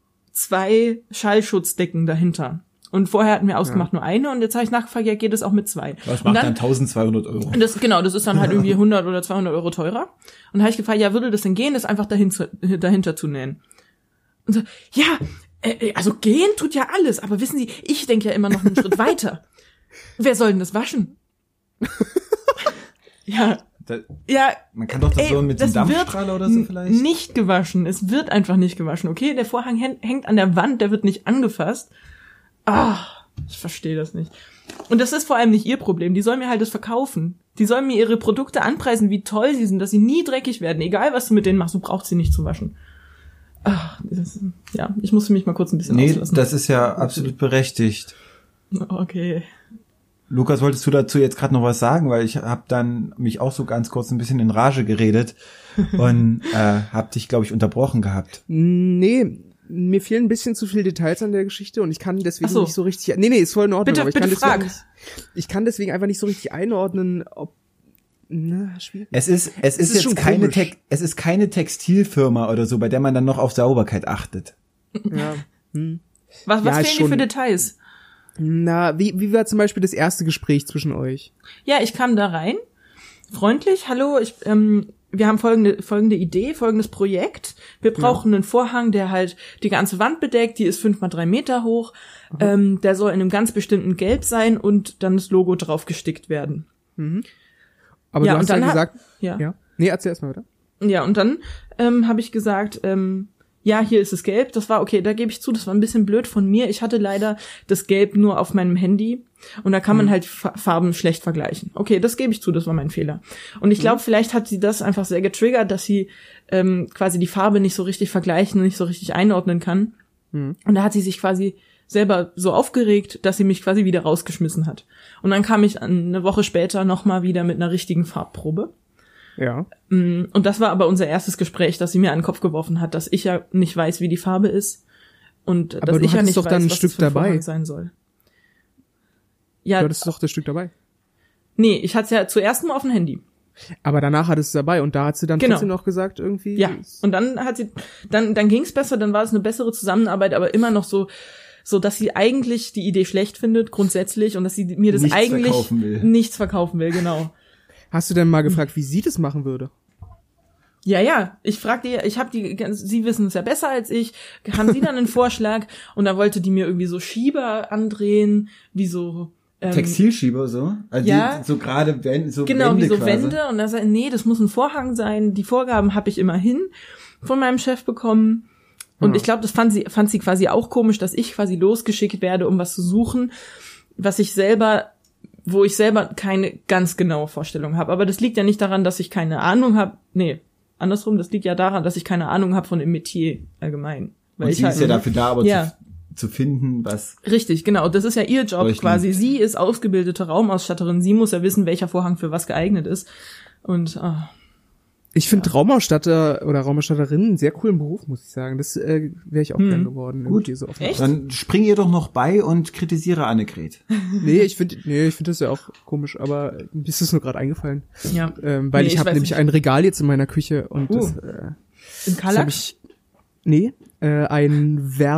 S3: zwei Schallschutzdecken dahinter. Und vorher hatten wir ausgemacht nur eine und jetzt habe ich nachgefragt, ja, geht es auch mit zwei?
S1: Was
S3: und
S1: macht
S3: dann,
S1: dann tausendzweihundert Euro?
S3: Und das, genau, das ist dann halt irgendwie hundert oder zweihundert Euro teurer. Und da habe ich gefragt, ja, würde das denn gehen, das einfach dahin zu, dahinter zu nähen? Und so, ja, äh, also gehen tut ja alles, aber wissen Sie, ich denke ja immer noch einen Schritt weiter. Wer soll denn das waschen? ja,
S1: Da,
S3: ja,
S1: man kann doch das
S3: ey,
S1: so mit
S3: das
S1: einem
S3: wird
S1: Dampfstrahler oder so
S3: n-
S1: vielleicht.
S3: nicht gewaschen. Es wird einfach nicht gewaschen, okay? Der Vorhang hän- hängt an der Wand, der wird nicht angefasst. Ah, ich verstehe das nicht. Und das ist vor allem nicht ihr Problem. Die soll mir halt das verkaufen. Die sollen mir ihre Produkte anpreisen, wie toll sie sind, dass sie nie dreckig werden. Egal, was du mit denen machst, du brauchst sie nicht zu waschen. Ah, das ist, ja, ich musste mich mal kurz ein bisschen
S1: Nee,
S3: auslassen.
S1: das ist ja absolut berechtigt.
S3: Okay.
S1: Lukas, wolltest du dazu jetzt gerade noch was sagen? Weil ich habe dann mich auch so ganz kurz ein bisschen in Rage geredet und äh, hab dich, glaube ich, unterbrochen gehabt.
S2: Nee, mir fehlen ein bisschen zu viele Details an der Geschichte und ich kann deswegen
S3: Ach so.
S2: nicht so richtig, nee, nee, ist voll in Ordnung,
S3: Bitte,
S2: aber ich
S3: bitte
S2: kann
S3: frag.
S2: deswegen, nicht, ich kann deswegen einfach nicht so richtig einordnen, ob, na, schwierig.
S1: Es ist, es ist,
S2: ist schon
S1: jetzt keine,
S2: komisch.
S1: Te- es ist keine Textilfirma oder so, bei der man dann noch auf Sauberkeit achtet.
S2: Ja. Hm.
S3: Was, was
S2: Ja, ist
S3: fehlen dir
S2: schon-
S3: für Details?
S2: Na, wie, wie war zum Beispiel das erste Gespräch zwischen euch?
S3: Ja, ich kam da rein, freundlich, hallo, ich, ähm, wir haben folgende, folgende Idee, folgendes Projekt. Wir brauchen einen Vorhang, der halt die ganze Wand bedeckt, die ist fünf mal drei Meter hoch, ähm, der soll in einem ganz bestimmten Gelb sein und dann das Logo drauf gestickt werden.
S2: Aber
S3: Ja,
S2: du
S3: und
S2: hast ja
S3: dann hat-
S2: gesagt,
S3: Ja.
S2: ja. Nee, erzähl erst mal weiter.
S3: Ja, und dann ähm, habe ich gesagt, ähm, ja, hier ist es gelb. Das war okay, da gebe ich zu, das war ein bisschen blöd von mir. Ich hatte leider das Gelb nur auf meinem Handy und da kann man halt Fa- Farben schlecht vergleichen. Okay, das gebe ich zu, das war mein Fehler. Und ich glaube, vielleicht hat sie das einfach sehr getriggert, dass sie ähm, quasi die Farbe nicht so richtig vergleichen und nicht so richtig einordnen kann.
S2: Mhm.
S3: Und da hat sie sich quasi selber so aufgeregt, dass sie mich quasi wieder rausgeschmissen hat. Und dann kam ich eine Woche später nochmal wieder mit einer richtigen Farbprobe.
S2: Ja.
S3: Mm, Und das war aber unser erstes Gespräch, dass sie mir an den Kopf geworfen hat, dass ich ja nicht weiß, wie die Farbe ist und
S2: Aber
S3: dass
S2: du
S3: ich ja
S2: hattest
S3: nicht
S2: doch
S3: weiß,
S2: dann ein
S3: was
S2: Stück
S3: das für ein
S2: dabei.
S3: Vorhang sein soll. Ja,
S2: Du hattest doch das Stück dabei.
S3: nee, ich hatte es ja zuerst nur auf dem Handy.
S2: Aber danach hattest du dabei und da hat sie dann
S3: Genau.
S2: trotzdem noch gesagt irgendwie.
S3: Ja, und dann hat sie, dann dann ging's besser, dann war es eine bessere Zusammenarbeit, aber immer noch so, so dass sie eigentlich die Idee schlecht findet grundsätzlich und dass sie mir das
S1: Nichts
S3: eigentlich
S1: verkaufen will.
S3: nichts verkaufen will, genau.
S2: Hast du denn mal gefragt, wie sie das machen würde?
S3: Ja, ja, ich fragte ihr, ich habe die, Sie wissen es ja besser als ich, haben Sie dann einen Vorschlag? Und da wollte die mir irgendwie so Schieber andrehen, wie so ähm,
S1: Textilschieber so? Also
S3: ja.
S1: die, so gerade Wände, so
S3: genau,
S1: Wände
S3: wie so
S1: quasi.
S3: Wände. Und da sagt, nee, das muss ein Vorhang sein. Die Vorgaben habe ich immerhin von meinem Chef bekommen. Und
S2: Hm.
S3: ich glaube, das fand sie, fand sie quasi auch komisch, dass ich quasi losgeschickt werde, um was zu suchen, was ich selber, wo ich selber keine ganz genaue Vorstellung habe. Aber das liegt ja nicht daran, dass ich keine Ahnung habe. Nee, andersrum, das liegt ja daran, dass ich keine Ahnung habe von dem Metier allgemein. Weil
S1: Und
S3: ich
S1: sie
S3: halt,
S1: ist ja dafür da, aber
S3: Ja.
S1: zu, zu finden, was...
S3: Richtig, genau. Das ist ja ihr Job
S1: Leuchtend.
S3: quasi. Sie ist ausgebildete Raumausstatterin. Sie muss ja wissen, welcher Vorhang für was geeignet ist. Und ah,
S2: Ich finde Raumausstatter oder Raumausstatterinnen einen sehr coolen Beruf, muss ich sagen. Das äh, wäre ich auch
S3: Hm.
S2: gern geworden.
S1: Gut.
S2: irgendwie So oft.
S3: Echt?
S1: Dann spring ihr doch noch bei und kritisiere Annegret.
S2: Nee, ich finde nee, ich finde das ja auch komisch, aber mir ist das nur gerade eingefallen.
S3: ja.
S2: Ähm, weil
S3: Nee,
S2: ich
S3: ich
S2: habe
S3: weiß
S2: nämlich
S3: nicht.
S2: ein Regal jetzt in meiner Küche und
S3: Uh.
S2: das, äh,
S3: In
S2: das habe
S3: Kallax?
S2: ich nee, äh, ein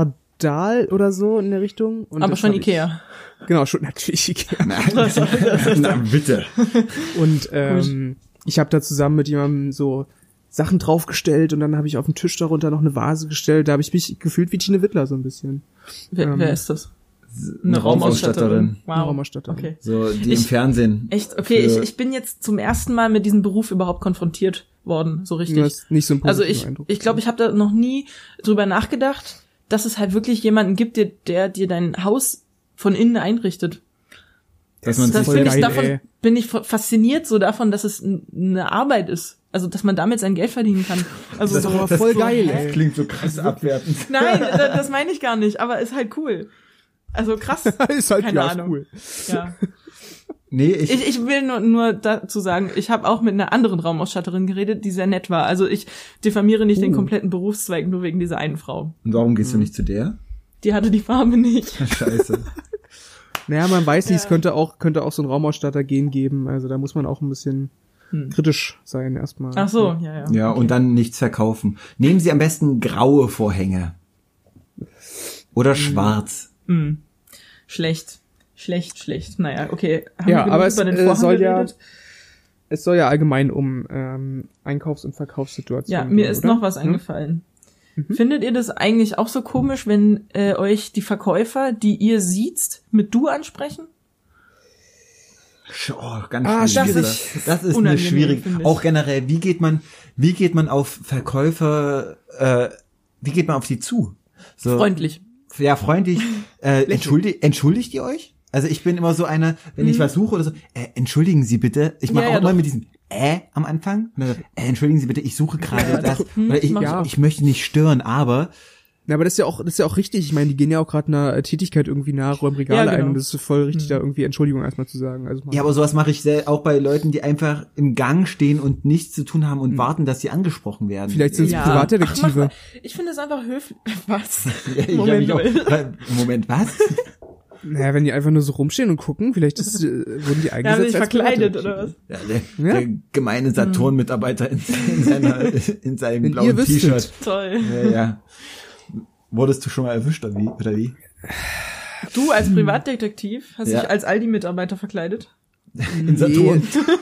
S2: Verdal oder so in der Richtung. Und
S3: Aber
S2: das
S3: schon
S2: hab ich-
S3: Ikea.
S2: Genau, schon natürlich Ikea.
S1: Nein, na bitte.
S2: Und ähm, ich habe da zusammen mit jemandem so Sachen draufgestellt und dann habe ich auf den Tisch darunter noch eine Vase gestellt. Da habe ich mich gefühlt wie Tine Wittler so ein bisschen.
S3: Wer,
S2: Ähm,
S3: wer ist das?
S1: Eine Raumausstatterin.
S3: Wow.
S2: Eine Raumausstatterin.
S3: Okay.
S1: So, die
S3: Ich-
S1: im Fernsehen.
S3: Echt? Okay,
S1: Für-
S3: ich, ich bin jetzt zum ersten Mal mit diesem Beruf überhaupt konfrontiert worden, so richtig.
S2: Das ist nicht so ein
S3: Also
S2: positiver
S3: ich,
S2: Eindruck.
S3: ich glaube, ich habe da noch nie drüber nachgedacht, dass es halt wirklich jemanden gibt, der, der dir dein Haus von innen einrichtet.
S1: Dass man
S3: Das
S1: sich
S2: voll
S3: finde ich,
S2: geil,
S3: davon
S2: ey.
S3: bin ich fasziniert so davon, dass es n- eine Arbeit ist. Also, dass man damit sein Geld verdienen kann. Also,
S2: Das
S3: so,
S2: ist aber voll geil,
S1: Das
S2: ey.
S1: klingt so krass abwertend.
S3: nein, das, das meine ich gar nicht, aber ist halt cool. Also krass.
S2: ist halt
S3: Keine
S2: ja,
S3: Ahnung.
S2: cool.
S3: Ja.
S1: Nee, ich,
S3: Ich, ich will nur, nur dazu sagen, ich habe auch mit einer anderen Raumausstatterin geredet, die sehr nett war. Also ich diffamiere nicht den
S2: Uh.
S3: kompletten Berufszweig nur wegen dieser einen Frau.
S1: und warum gehst du nicht zu der?
S3: Die hatte die Farbe nicht.
S1: Scheiße.
S2: Naja, man weiß nicht, es
S3: Ja.
S2: könnte auch, könnte auch so ein Raumausstatter-Gen geben. Also da muss man auch ein bisschen
S3: Hm.
S2: kritisch sein erstmal.
S3: Ach so, ja, ja.
S1: Ja,
S3: Okay.
S1: und dann nichts verkaufen. Nehmen Sie am besten graue Vorhänge. Oder schwarz.
S3: Hm. Schlecht. Schlecht, schlecht. Naja, okay. Haben
S2: Ja,
S3: wir genug
S2: aber es,
S3: über den
S2: äh,
S3: Vorhang
S2: soll ja-
S3: geredet?
S2: Es soll ja allgemein um ähm, Einkaufs- und Verkaufssituationen
S3: Ja, mir
S2: gehen,
S3: ist
S2: oder?
S3: noch was
S2: Hm?
S3: eingefallen. Findet ihr das eigentlich auch so komisch, wenn äh, euch die Verkäufer, die ihr sieht, mit du ansprechen?
S1: Oh, ganz
S2: Ah,
S1: schwierig.
S3: das
S1: ist, das ist eine
S3: unangenehm,
S1: schwierige.
S3: finde ich.
S1: Auch generell, wie geht man, wie geht man auf Verkäufer, äh, wie geht man auf die zu? So,
S3: Freundlich.
S1: Ja, freundlich. Äh, entschuldigt, entschuldigt ihr euch? Also ich bin immer so einer, wenn ich was suche oder so, äh, entschuldigen Sie bitte. Ich mache
S3: Mhm. Ja, ja,
S1: auch immer
S3: doch.
S1: mit diesem äh am Anfang. Und dann so, äh, entschuldigen Sie bitte, ich suche gerade
S3: Ja, ja,
S1: das.
S3: doch. Hm,
S1: Oder ich,
S3: mach ich
S1: ja,
S3: auch.
S1: ich möchte nicht stören, aber
S2: Na, aber das ist ja auch, das ist ja auch richtig. Ich meine, die gehen ja auch gerade einer Tätigkeit irgendwie nach, räumen Regale
S3: Ja, genau.
S2: ein und das ist voll richtig, da irgendwie Entschuldigung erstmal zu sagen. Also
S1: Ja, aber sowas mache ich sehr, auch bei Leuten, die einfach im Gang stehen und nichts zu tun haben und
S2: Hm.
S1: warten, dass sie angesprochen werden.
S2: vielleicht sind es
S3: Ja.
S2: Privatdetektive.
S3: Ach, mach mal. Ich finde es einfach höflich. Was?
S1: Ja, ich hab mich auch, Moment, was?
S2: Naja, wenn die einfach nur so rumstehen und gucken, vielleicht ist, äh, wurden die
S3: Ja,
S2: eingesetzt
S3: bin ich
S2: als
S3: verkleidet
S2: Privatdetektive.
S3: oder was?
S1: Ja, der,
S2: Ja.
S1: der gemeine Saturn-Mitarbeiter in, in, seiner, in seinem
S2: Wenn
S1: blauen
S2: ihr wüsstet.
S1: T-Shirt.
S3: Toll.
S1: Ja, ja. Wurdest du schon mal erwischt, oder wie? Oder wie?
S3: Du als Privatdetektiv hast
S1: Ja.
S3: dich als Aldi-Mitarbeiter verkleidet?
S1: In Saturn.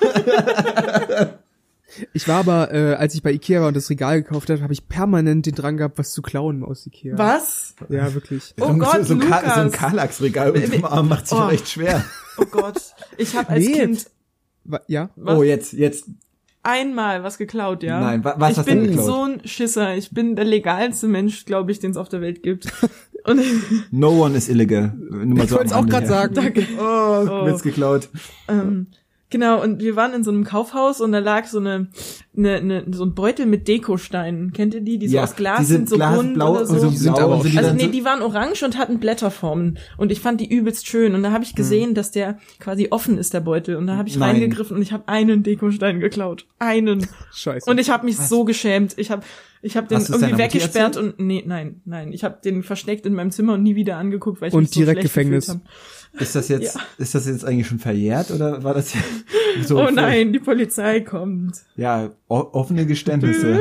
S2: Ich war aber, äh, als ich bei Ikea war und das Regal gekauft habe, habe ich permanent den Drang gehabt, was zu klauen aus Ikea.
S3: Was?
S2: Ja, wirklich.
S3: Oh
S1: so,
S3: Gott,
S1: so, ein Ka-
S3: Lukas.
S1: so ein Kallax-Regal unterm Arm macht sich
S3: Oh.
S1: auch echt schwer.
S3: Oh Gott. Ich habe als
S2: Nee.
S3: Kind
S2: Wa- Ja?
S3: was,
S1: Oh, jetzt, jetzt.
S3: einmal was geklaut, ja?
S1: Nein, wa- was
S3: ich
S1: hast du
S3: bin
S1: geklaut?
S3: so ein Schisser. Ich bin der legalste Mensch, glaube ich, den es auf der Welt gibt. Und
S1: No one is illegal. Nur mal
S2: Ich
S1: so
S2: wollte es
S1: am
S2: auch
S1: Rande
S2: gerade
S1: her.
S2: sagen.
S3: Danke.
S1: Oh,
S3: Oh.
S1: wird's geklaut.
S3: ähm, genau, und wir waren in so einem Kaufhaus und da lag so eine, eine, eine so ein Beutel mit Dekosteinen. Kennt ihr die? Die so
S1: Ja,
S3: aus Glas
S1: die
S3: sind, so
S1: Glas-
S3: bunt
S1: blau,
S3: oder so.
S1: so
S2: Die sind
S1: blau
S2: aber
S1: und
S2: auch
S1: so, die
S3: Also
S1: dann
S3: nee,
S1: so-
S3: die waren orange und hatten Blätterformen und ich fand die übelst schön und da habe ich gesehen, dass der quasi offen ist, der Beutel, und da habe ich
S1: Nein.
S3: reingegriffen und ich habe einen Dekostein geklaut. Einen.
S2: Scheiße.
S3: Und ich habe mich so geschämt. Ich habe ich habe den
S1: Hast du's
S3: irgendwie
S1: deiner Mutti
S3: weggesperrt
S1: erzählt?
S3: und nee, nein, nein, ich habe den versteckt in meinem Zimmer und nie wieder angeguckt, weil ich
S2: Und
S3: mich so
S2: direkt
S3: schlecht
S2: Gefängnis.
S3: gefühlt
S1: Ist das jetzt,
S3: Ja.
S1: ist das jetzt eigentlich schon verjährt oder war das so?
S3: habe. Oh nein, die Polizei kommt.
S1: Ja, o- offene Geständnisse.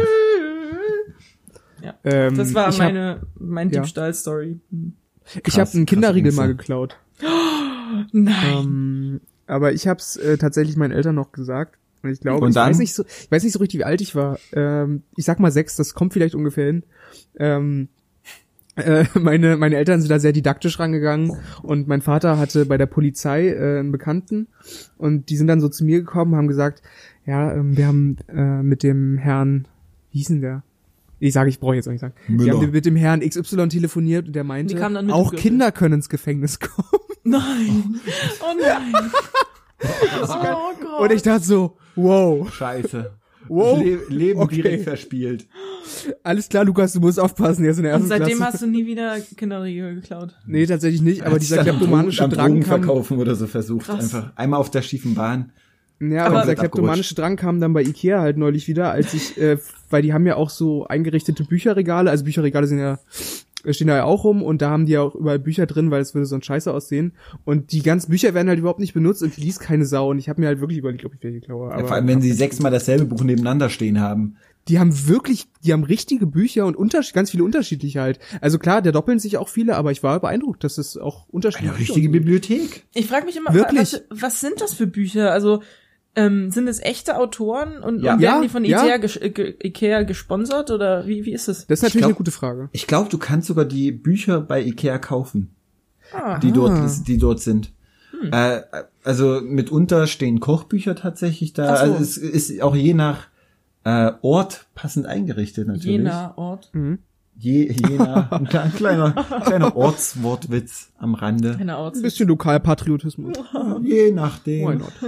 S3: Ja.
S2: Ähm,
S3: Das war
S2: ich hab-
S3: meine mein
S2: ja.
S3: Diebstahl-Story. Hm.
S2: Ich
S1: Krass,
S2: habe einen
S1: krasse
S2: Kinderriegel
S1: Ängste.
S2: mal geklaut.
S3: Nein.
S2: Ähm, aber ich habe es äh, tatsächlich meinen Eltern noch gesagt. Und ich glaube,
S1: Und
S2: ich
S1: dann?
S2: weiß nicht so, ich weiß nicht so richtig, wie alt ich war. Ähm, ich sag mal sechs, das kommt vielleicht ungefähr hin. Ähm, äh, meine meine Eltern sind da sehr didaktisch rangegangen und mein Vater hatte bei der Polizei äh, einen Bekannten und die sind dann so zu mir gekommen, haben gesagt, ja, ähm, wir haben äh, mit dem Herrn, wie hieß denn der? Ich sage, ich brauche jetzt auch nicht sagen.
S1: Müller.
S2: Wir haben mit dem Herrn X Y telefoniert und der meinte,
S3: Die kamen dann mit
S2: auch
S3: dem Gürtel.
S2: Kinder können ins Gefängnis kommen.
S3: Nein. Oh nein. Oh Gott.
S2: Und ich dachte so, wow,
S1: Scheiße.
S2: Wow.
S1: Le Leben
S2: Okay.
S1: direkt verspielt.
S2: alles klar, Lukas, du musst aufpassen, jetzt in der
S3: Und
S2: ersten
S3: seitdem
S2: Klasse.
S3: hast du nie wieder Kinderriegel geklaut.
S2: Nee, tatsächlich nicht, aber
S1: Hat's
S2: dieser
S1: dann am
S2: kleptomanische
S1: Drogen- am
S2: Drang
S1: Drogen
S2: kam,
S1: verkaufen oder so versucht.
S3: Krass.
S1: Einfach einmal auf der schiefen Bahn.
S2: ja,
S3: Aber-
S2: aber dieser kleptomanische Drang kam dann bei Ikea halt neulich wieder, als ich, äh, weil die haben ja auch so eingerichtete Bücherregale, also Bücherregale sind ja, stehen da ja auch rum und da haben die ja auch überall Bücher drin, weil es würde so ein Scheiße aussehen und die ganzen Bücher werden halt überhaupt nicht benutzt und die liest keine Sau und ich habe mir halt wirklich überlegt, ob ich welche klaue.
S1: Ja,
S2: Aber
S1: vor allem, wenn sie sechsmal dasselbe Buch nebeneinander stehen haben.
S2: die haben wirklich, die haben richtige Bücher und unterschied, ganz viele unterschiedliche halt. Also klar, da doppeln sich auch viele, aber ich war beeindruckt, dass es auch unterschiedliche
S1: Eine richtige Bibliothek.
S3: Ich frage mich immer,
S2: Wirklich?
S3: was, was sind das für Bücher? Also ähm, sind es echte Autoren und,
S1: Ja.
S3: und werden
S2: Ja,
S3: die von
S2: ja.
S3: Ikea, ges ge Ikea gesponsert oder wie wie ist es?
S2: Das ist natürlich
S1: glaub-
S2: eine gute Frage.
S1: Ich glaube, du kannst sogar die Bücher bei Ikea kaufen,
S3: Ah.
S1: die
S2: Ah.
S1: dort, die dort sind. Äh, also mitunter stehen Kochbücher tatsächlich da.
S3: Ach so.
S1: Also es ist auch je nach äh, Ort passend eingerichtet natürlich.
S3: Jener Ort.
S1: Je, je nach ein kleiner, kleiner, kleiner Ortswortwitz am Rande.
S3: Keine Ort.
S2: Ein bisschen Lokalpatriotismus.
S1: Je nachdem.
S2: Why not?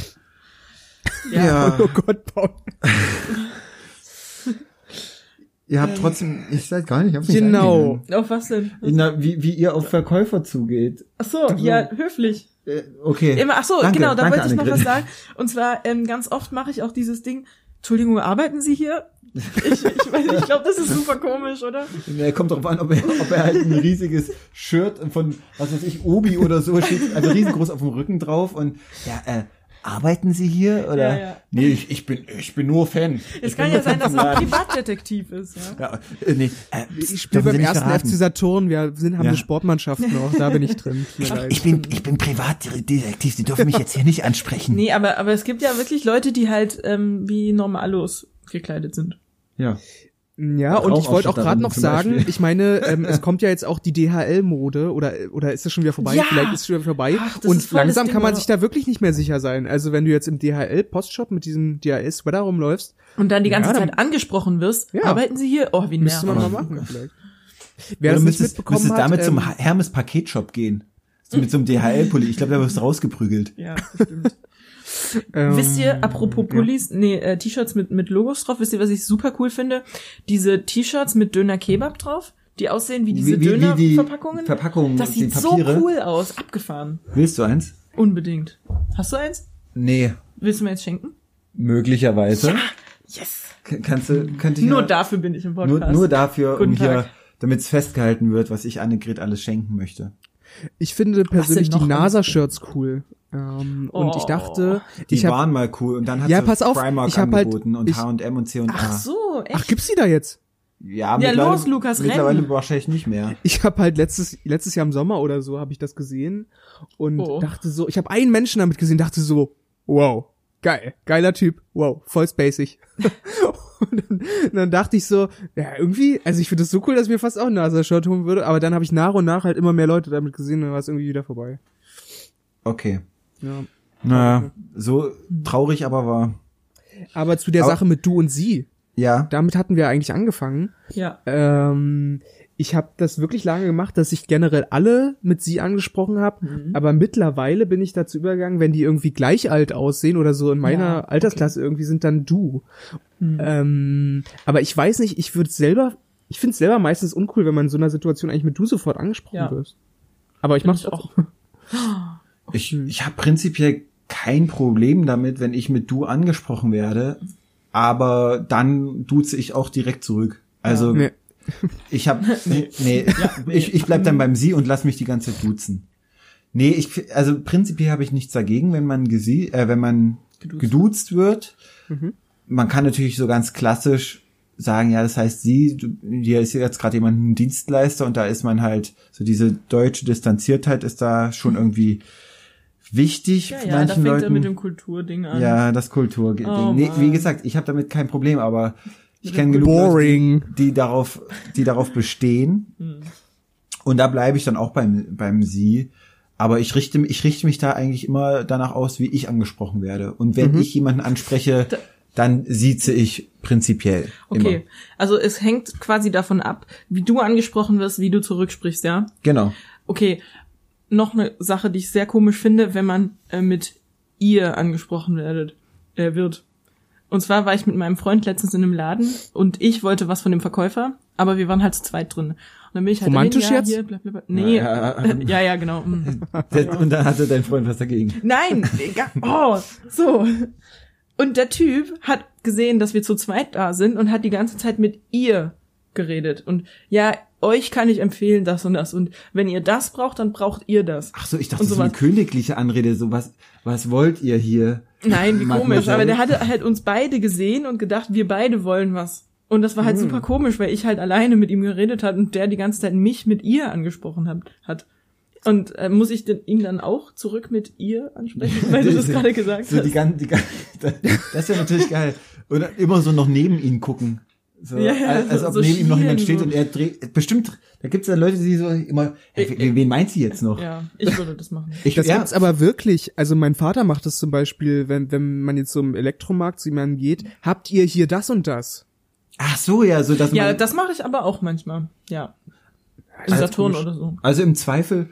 S1: Ja.
S2: Oh Gott, Paul.
S1: Ihr habt trotzdem, ich seid gar nicht auf mich
S2: Genau.
S3: Auf was denn?
S1: eingegangen. Na, wie, wie ihr auf Verkäufer zugeht.
S3: Ach so, ja, höflich.
S1: Äh, okay.
S3: Immer, ach so,
S1: Danke,
S3: genau, da
S1: danke,
S3: wollte ich noch
S1: Annegret.
S3: was sagen. Und zwar, ähm, ganz oft mache ich auch dieses Ding, Entschuldigung, arbeiten Sie hier? Ich, ich, weiß nicht, ich glaube, das ist super komisch, oder?
S1: Er kommt darauf an, ob er, ob er halt ein riesiges Shirt von, was weiß ich, Obi oder so steht, also riesengroß auf dem Rücken drauf und, ja, äh, arbeiten Sie hier? Oder?
S3: Ja, ja.
S1: Nee, ich, ich bin, ich bin nur Fan.
S3: Es
S1: Ich
S3: kann
S1: bin
S3: ja sein, dass
S1: vom
S3: er ein
S1: Laden.
S3: Privatdetektiv ist, ja.
S1: Ja, äh, nee, äh,
S2: Ich spiele
S1: dürfen
S2: beim
S1: Sie nicht
S2: ersten
S1: verraten.
S2: F C Saturn, wir sind, haben
S1: Ja.
S2: eine Sportmannschaft noch, da bin ich drin. Tut mir leid.
S1: Ich bin, ich bin Privatdetektiv, Sie dürfen mich jetzt hier nicht ansprechen.
S3: Nee, aber, aber es gibt ja wirklich Leute, die halt ähm, wie Normalos gekleidet sind.
S1: Ja.
S2: Ja, und ich wollte auch gerade
S1: Raumausstatterin
S2: noch
S1: zum
S2: sagen,
S1: Beispiel.
S2: ich meine, ähm, es kommt ja jetzt auch die D H L-Mode oder oder ist das schon wieder vorbei?
S3: Ja!
S2: Vielleicht ist es schon wieder vorbei.
S3: Ach, das
S2: und
S3: ist voll das
S2: langsam
S3: Ding,
S2: kann man
S3: aber-
S2: sich da wirklich nicht mehr sicher sein. Also wenn du jetzt im D H L-Postshop mit diesem D H L-Sweater rumläufst,
S3: Und dann die ganze
S2: Ja, dann-
S3: Zeit angegesprochen wirst,
S2: Ja.
S3: arbeiten Sie hier? Oh, wie
S2: müsste man mal
S3: nervig.
S2: machen vielleicht. Wer
S1: Oder
S2: das nicht
S1: müsstest,
S2: mitbekommen
S1: müsstest
S2: hat,
S1: damit zum
S2: ähm,
S1: Hermes Paketshop gehen. So mit so einem D H L-Pulli. Ich glaube, da wirst du rausgeprügelt.
S3: Ja, stimmt.
S2: ähm,
S3: Wisst ihr, apropos Pullis, nee, äh, T-Shirts mit mit Logos drauf, wisst ihr, was ich super cool finde? Diese T-Shirts mit Döner Kebab drauf. die aussehen wie diese
S1: Wie- wie- wie die
S3: Dönerverpackungen.
S1: Verpackungen,
S3: Das
S1: die
S3: sieht so
S1: Papiere.
S3: cool aus. Abgefahren.
S1: Willst du eins?
S3: Unbedingt. Hast du eins?
S1: Nee,
S3: Willst du mir jetzt schenken?
S1: möglicherweise.
S3: Yes.
S1: K- Kannst du, könnte ich
S3: Nur
S1: ja,
S3: dafür bin ich im
S1: nur,
S3: Podcast.
S1: nur dafür,
S3: Guten
S1: um hier,
S3: Tag.
S1: damit es festgehalten wird, was ich Annegret alles schenken möchte.
S2: Ich finde persönlich
S3: denn
S2: die
S3: noch?
S2: NASA-Shirts cool. Ähm, und
S3: Oh.
S2: ich dachte,
S1: Die
S2: ich hab,
S1: waren mal cool und dann hat
S2: Ja,
S1: sie
S2: pass auf,
S1: Primark
S2: ich hab halt-
S1: angeboten und
S2: ich-
S1: H und M und C und A.
S3: Ach so, echt?
S2: ach, gibt's die da jetzt?
S1: Ja,
S3: Ja,
S1: mittlerweile-
S3: los, Lukas, renn.
S1: Mittlerweile wahrscheinlich nicht mehr.
S2: Ich habe halt letztes letztes Jahr im Sommer oder so habe ich das gesehen und
S3: Oh.
S2: dachte so, ich habe einen Menschen damit gesehen, dachte so, wow, geil, geiler Typ, wow, voll spacig. Und dann, dann dachte ich so, ja, irgendwie, also ich finde das so cool, dass ich mir fast auch ein NASA-Shirt holen würde, aber dann habe ich nach und nach halt immer mehr Leute damit gesehen und dann war es irgendwie wieder vorbei.
S1: Okay.
S2: Ja.
S1: Na, so traurig aber war.
S2: Aber zu der
S1: Aber-
S2: Sache mit du und sie,
S1: Ja.
S2: damit hatten wir eigentlich angefangen.
S3: Ja.
S2: Ähm, ich habe das wirklich lange gemacht, dass ich generell alle mit sie angesprochen habe,
S3: Mhm.
S2: aber mittlerweile bin ich dazu übergegangen, wenn die irgendwie gleich alt aussehen oder so in meiner
S3: Ja, okay.
S2: Altersklasse irgendwie sind, dann du.
S3: Mhm.
S2: Ähm, aber ich weiß nicht, ich würde selber, ich finde es selber meistens uncool, wenn man in so einer Situation eigentlich mit du sofort angesprochen
S3: Ja.
S2: wird. Aber ich
S3: Find
S2: mach's
S3: ich
S2: auch.
S1: Ich, ich habe prinzipiell kein Problem damit, wenn ich mit du angesprochen werde, aber dann duze ich auch direkt zurück. Also
S2: Nee.
S1: ich habe nee, nee, ich ich bleib dann beim sie und lass mich die ganze Zeit duzen. Nee, ich also prinzipiell habe ich nichts dagegen, wenn man gesi äh, wenn man
S3: Geduzt.
S1: geduzt wird.
S2: Mhm.
S1: Man kann natürlich so ganz klassisch sagen, ja, das heißt sie, du, hier ist jetzt gerade jemand ein Dienstleister und da ist man halt so diese deutsche Distanziertheit ist da schon irgendwie wichtig
S3: Ja,
S1: für
S3: ja, da
S1: manchen
S3: fängt
S1: Leuten.
S3: er mit dem Kulturding an.
S1: Ja, das Kulturding.
S3: Oh,
S1: nee,
S3: Mann.
S1: wie gesagt, ich habe damit kein Problem, aber ich
S3: Mit
S1: kenne
S3: dem
S1: genug Leute,
S2: Boring.
S1: die, die darauf, die darauf bestehen.
S3: Hm.
S1: Und da bleibe ich dann auch beim beim sie. Aber ich richte ich richte mich da eigentlich immer danach aus, wie ich angesprochen werde. Und wenn
S2: Mhm.
S1: ich jemanden anspreche, dann sieze ich prinzipiell.
S3: Okay,
S1: Immer.
S3: also es hängt quasi davon ab, wie du angesprochen wirst, wie du zurücksprichst, ja?
S1: Genau.
S3: Okay, noch eine Sache, die ich sehr komisch finde, wenn man äh, mit ihr angesprochen werdet, äh, wird. Und zwar war ich mit meinem Freund letztens in einem Laden und ich wollte was von dem Verkäufer, aber wir waren halt zu zweit drin. Und dann bin ich halt
S2: Romantisch
S3: dahin, ja,
S2: jetzt?
S3: Hier, bla, bla, bla. Nee,
S1: Ja,
S3: ja, ja, ja, genau. mm.
S1: Und dann hatte dein Freund was dagegen.
S3: Nein, egal. Oh, so. Und der Typ hat gesehen, dass wir zu zweit da sind und hat die ganze Zeit mit ihr geredet. Und ja, euch kann ich empfehlen das und das. Und wenn ihr das braucht, dann braucht ihr das.
S1: Ach so, ich dachte,
S3: Und
S1: das ist eine
S3: sowas.
S1: königliche Anrede. So was, was wollt ihr hier?
S3: Nein, wie
S1: Mademoiselle?
S3: komisch. Aber der hatte halt uns beide gesehen und gedacht, wir beide wollen was. Und das war halt
S1: Hm.
S3: super komisch, weil ich halt alleine mit ihm geredet hat und der die ganze Zeit mich mit ihr angesprochen hat. hat. Und äh, muss ich denn, ihn dann auch zurück mit ihr ansprechen, weil du das gerade gesagt
S1: so
S3: hast?
S1: die ganze, die ganze, das wäre natürlich geil. Oder immer so noch neben ihn gucken. So,
S3: Ja, ja,
S1: als
S3: so-
S1: ob
S3: so
S1: neben ihm noch jemand
S3: schielen,
S1: steht
S3: so.
S1: und er dreht. Bestimmt, da gibt's ja Leute, die so immer, hey,
S3: Ich-
S1: wen, wen meint sie jetzt noch?
S3: Ja, ich würde das machen.
S1: Ich,
S2: Das
S1: ja,
S2: gibt's aber wirklich. Also mein Vater macht das zum Beispiel, wenn, wenn man jetzt so im Elektromarkt zu jemandem geht, habt ihr hier das und das?
S1: ach so, ja, so dass
S3: Ja,
S1: man,
S3: das mache ich aber auch manchmal. Ja. In
S1: Also
S3: Saturn
S1: komisch.
S3: oder so.
S1: also im Zweifel,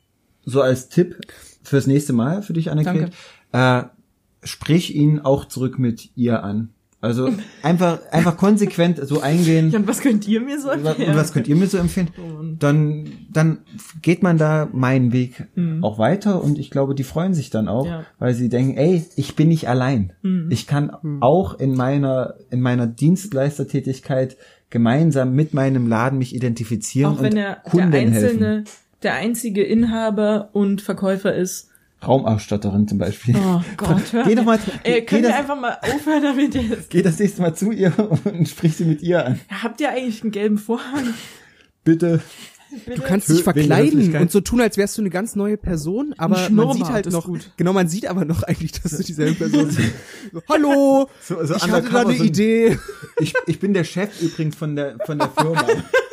S1: so als Tipp fürs nächste Mal, für dich, Annegret, äh, sprich ihn auch zurück mit ihr an. Also einfach, einfach konsequent so eingehen.
S3: Ja, und was könnt ihr mir so
S1: Und
S3: empfehlen?
S1: was könnt ihr mir so empfehlen?
S3: Und-
S1: Dann, dann geht man da meinen Weg
S3: Mhm.
S1: auch weiter und ich glaube, die freuen sich dann auch,
S3: Ja.
S1: weil sie denken, ey, ich bin nicht allein.
S3: Mhm.
S1: Ich kann auch in meiner, in meiner Dienstleistertätigkeit gemeinsam mit meinem Laden mich identifizieren
S3: Auch wenn
S1: und
S3: er der
S1: Kunden helfen.
S3: einzelne, der einzige Inhaber und Verkäufer ist.
S1: Raumausstatterin zum Beispiel.
S3: Oh Gott, hör
S1: Geh doch mal,
S3: Ey,
S1: geh,
S3: könnt ihr
S1: das,
S3: einfach mal aufhören damit jetzt?
S1: geh das nächste Mal zu ihr und sprich sie mit ihr an.
S3: Habt ihr eigentlich einen gelben Vorhang?
S1: Bitte.
S3: Bitte?
S2: Du kannst
S1: Hö-
S2: dich
S1: wegen der
S2: verkleiden
S1: Höflichkeit.
S2: und so tun, als wärst du eine ganz neue Person, aber man
S3: Schnurrbart
S2: sieht halt
S3: ist
S2: noch,
S3: gut.
S2: genau, man sieht aber noch eigentlich, dass du dieselbe Person bist. So, hallo,
S1: So, so
S2: ich hatte da
S1: undercover,
S2: eine
S1: so ein-
S2: Idee.
S1: Ich, ich bin der Chef übrigens von der, von der Firma.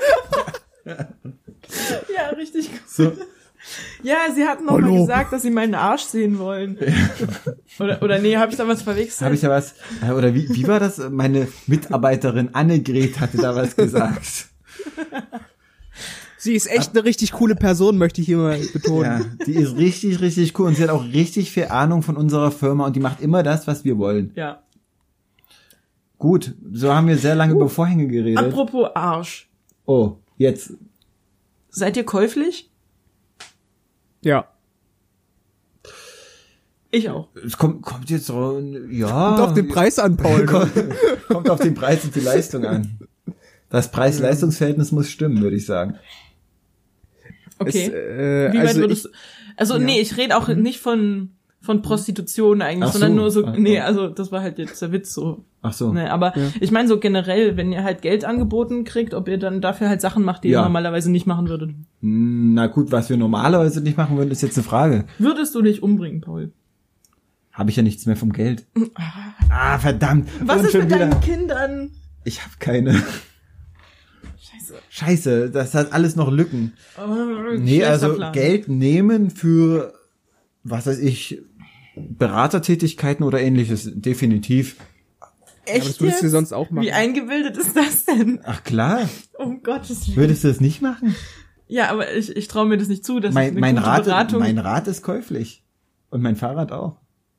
S3: Ja, richtig gut.
S1: So.
S3: Ja, sie hatten noch mal
S2: Hallo.
S3: gesagt, dass sie meinen Arsch sehen wollen. Oder, oder nee, habe ich da was verwechselt?
S1: Habe ich da was, äh, oder wie, wie war das? Meine Mitarbeiterin Annegret hatte da was gesagt.
S2: Sie ist echt eine richtig coole Person, möchte ich hier mal betonen.
S1: Ja, die ist richtig, richtig cool und sie hat auch richtig viel Ahnung von unserer Firma und die macht immer das, was wir wollen.
S3: Ja.
S1: Gut, so haben wir sehr lange über Vorhänge geredet.
S3: Apropos Arsch.
S1: Oh, Jetzt.
S3: Seid ihr käuflich?
S2: Ja.
S3: Ich auch.
S1: Es kommt, kommt jetzt so, ja.
S2: Kommt auf den Preis an, Paul.
S1: kommt, kommt auf den Preis und die Leistung an. Das Preis-Leistungs-Verhältnis muss stimmen, würde ich sagen.
S3: Okay.
S2: Es, äh,
S3: Wie weit
S2: also
S3: würdest
S2: ich,
S3: du, also
S2: ja.
S3: nee, ich rede auch nicht von von Prostitution eigentlich,
S1: Ach
S3: sondern
S1: so.
S3: nur so,
S1: Ah,
S3: nee,
S1: ja.
S3: also das war halt jetzt der Witz so.
S1: Ach so.
S3: Nee, aber
S2: Ja.
S3: ich meine so generell, wenn ihr halt Geld angeboten kriegt, ob ihr dann dafür halt Sachen macht, die
S1: Ja.
S3: ihr normalerweise nicht machen würdet.
S1: Na gut, was wir normalerweise nicht machen würden, ist jetzt eine Frage.
S3: Würdest du dich umbringen, Paul?
S1: Habe ich ja nichts mehr vom Geld. Ah, verdammt.
S3: Was
S1: Und
S3: ist
S1: schon
S3: mit
S1: wieder.
S3: deinen Kindern?
S1: Ich habe keine.
S3: Scheiße.
S1: Scheiße, das hat alles noch Lücken.
S3: Oh,
S1: Nee,
S3: schlechter
S1: also
S3: Plan.
S1: Geld nehmen für, was weiß ich, Beratertätigkeiten oder ähnliches, definitiv.
S2: aber das
S3: Echt
S2: würdest du
S3: jetzt?
S2: sonst auch machen.
S3: Wie eingebildet ist das denn?
S1: Ach klar,
S3: Um Gottes Willen.
S1: würdest du das nicht machen?
S3: Ja, aber ich, ich traue mir das nicht zu, dass ich
S1: Mein,
S3: eine
S1: mein,
S3: gute
S1: Rat,
S3: Beratung...
S1: mein Rat ist käuflich. Und mein Fahrrad auch.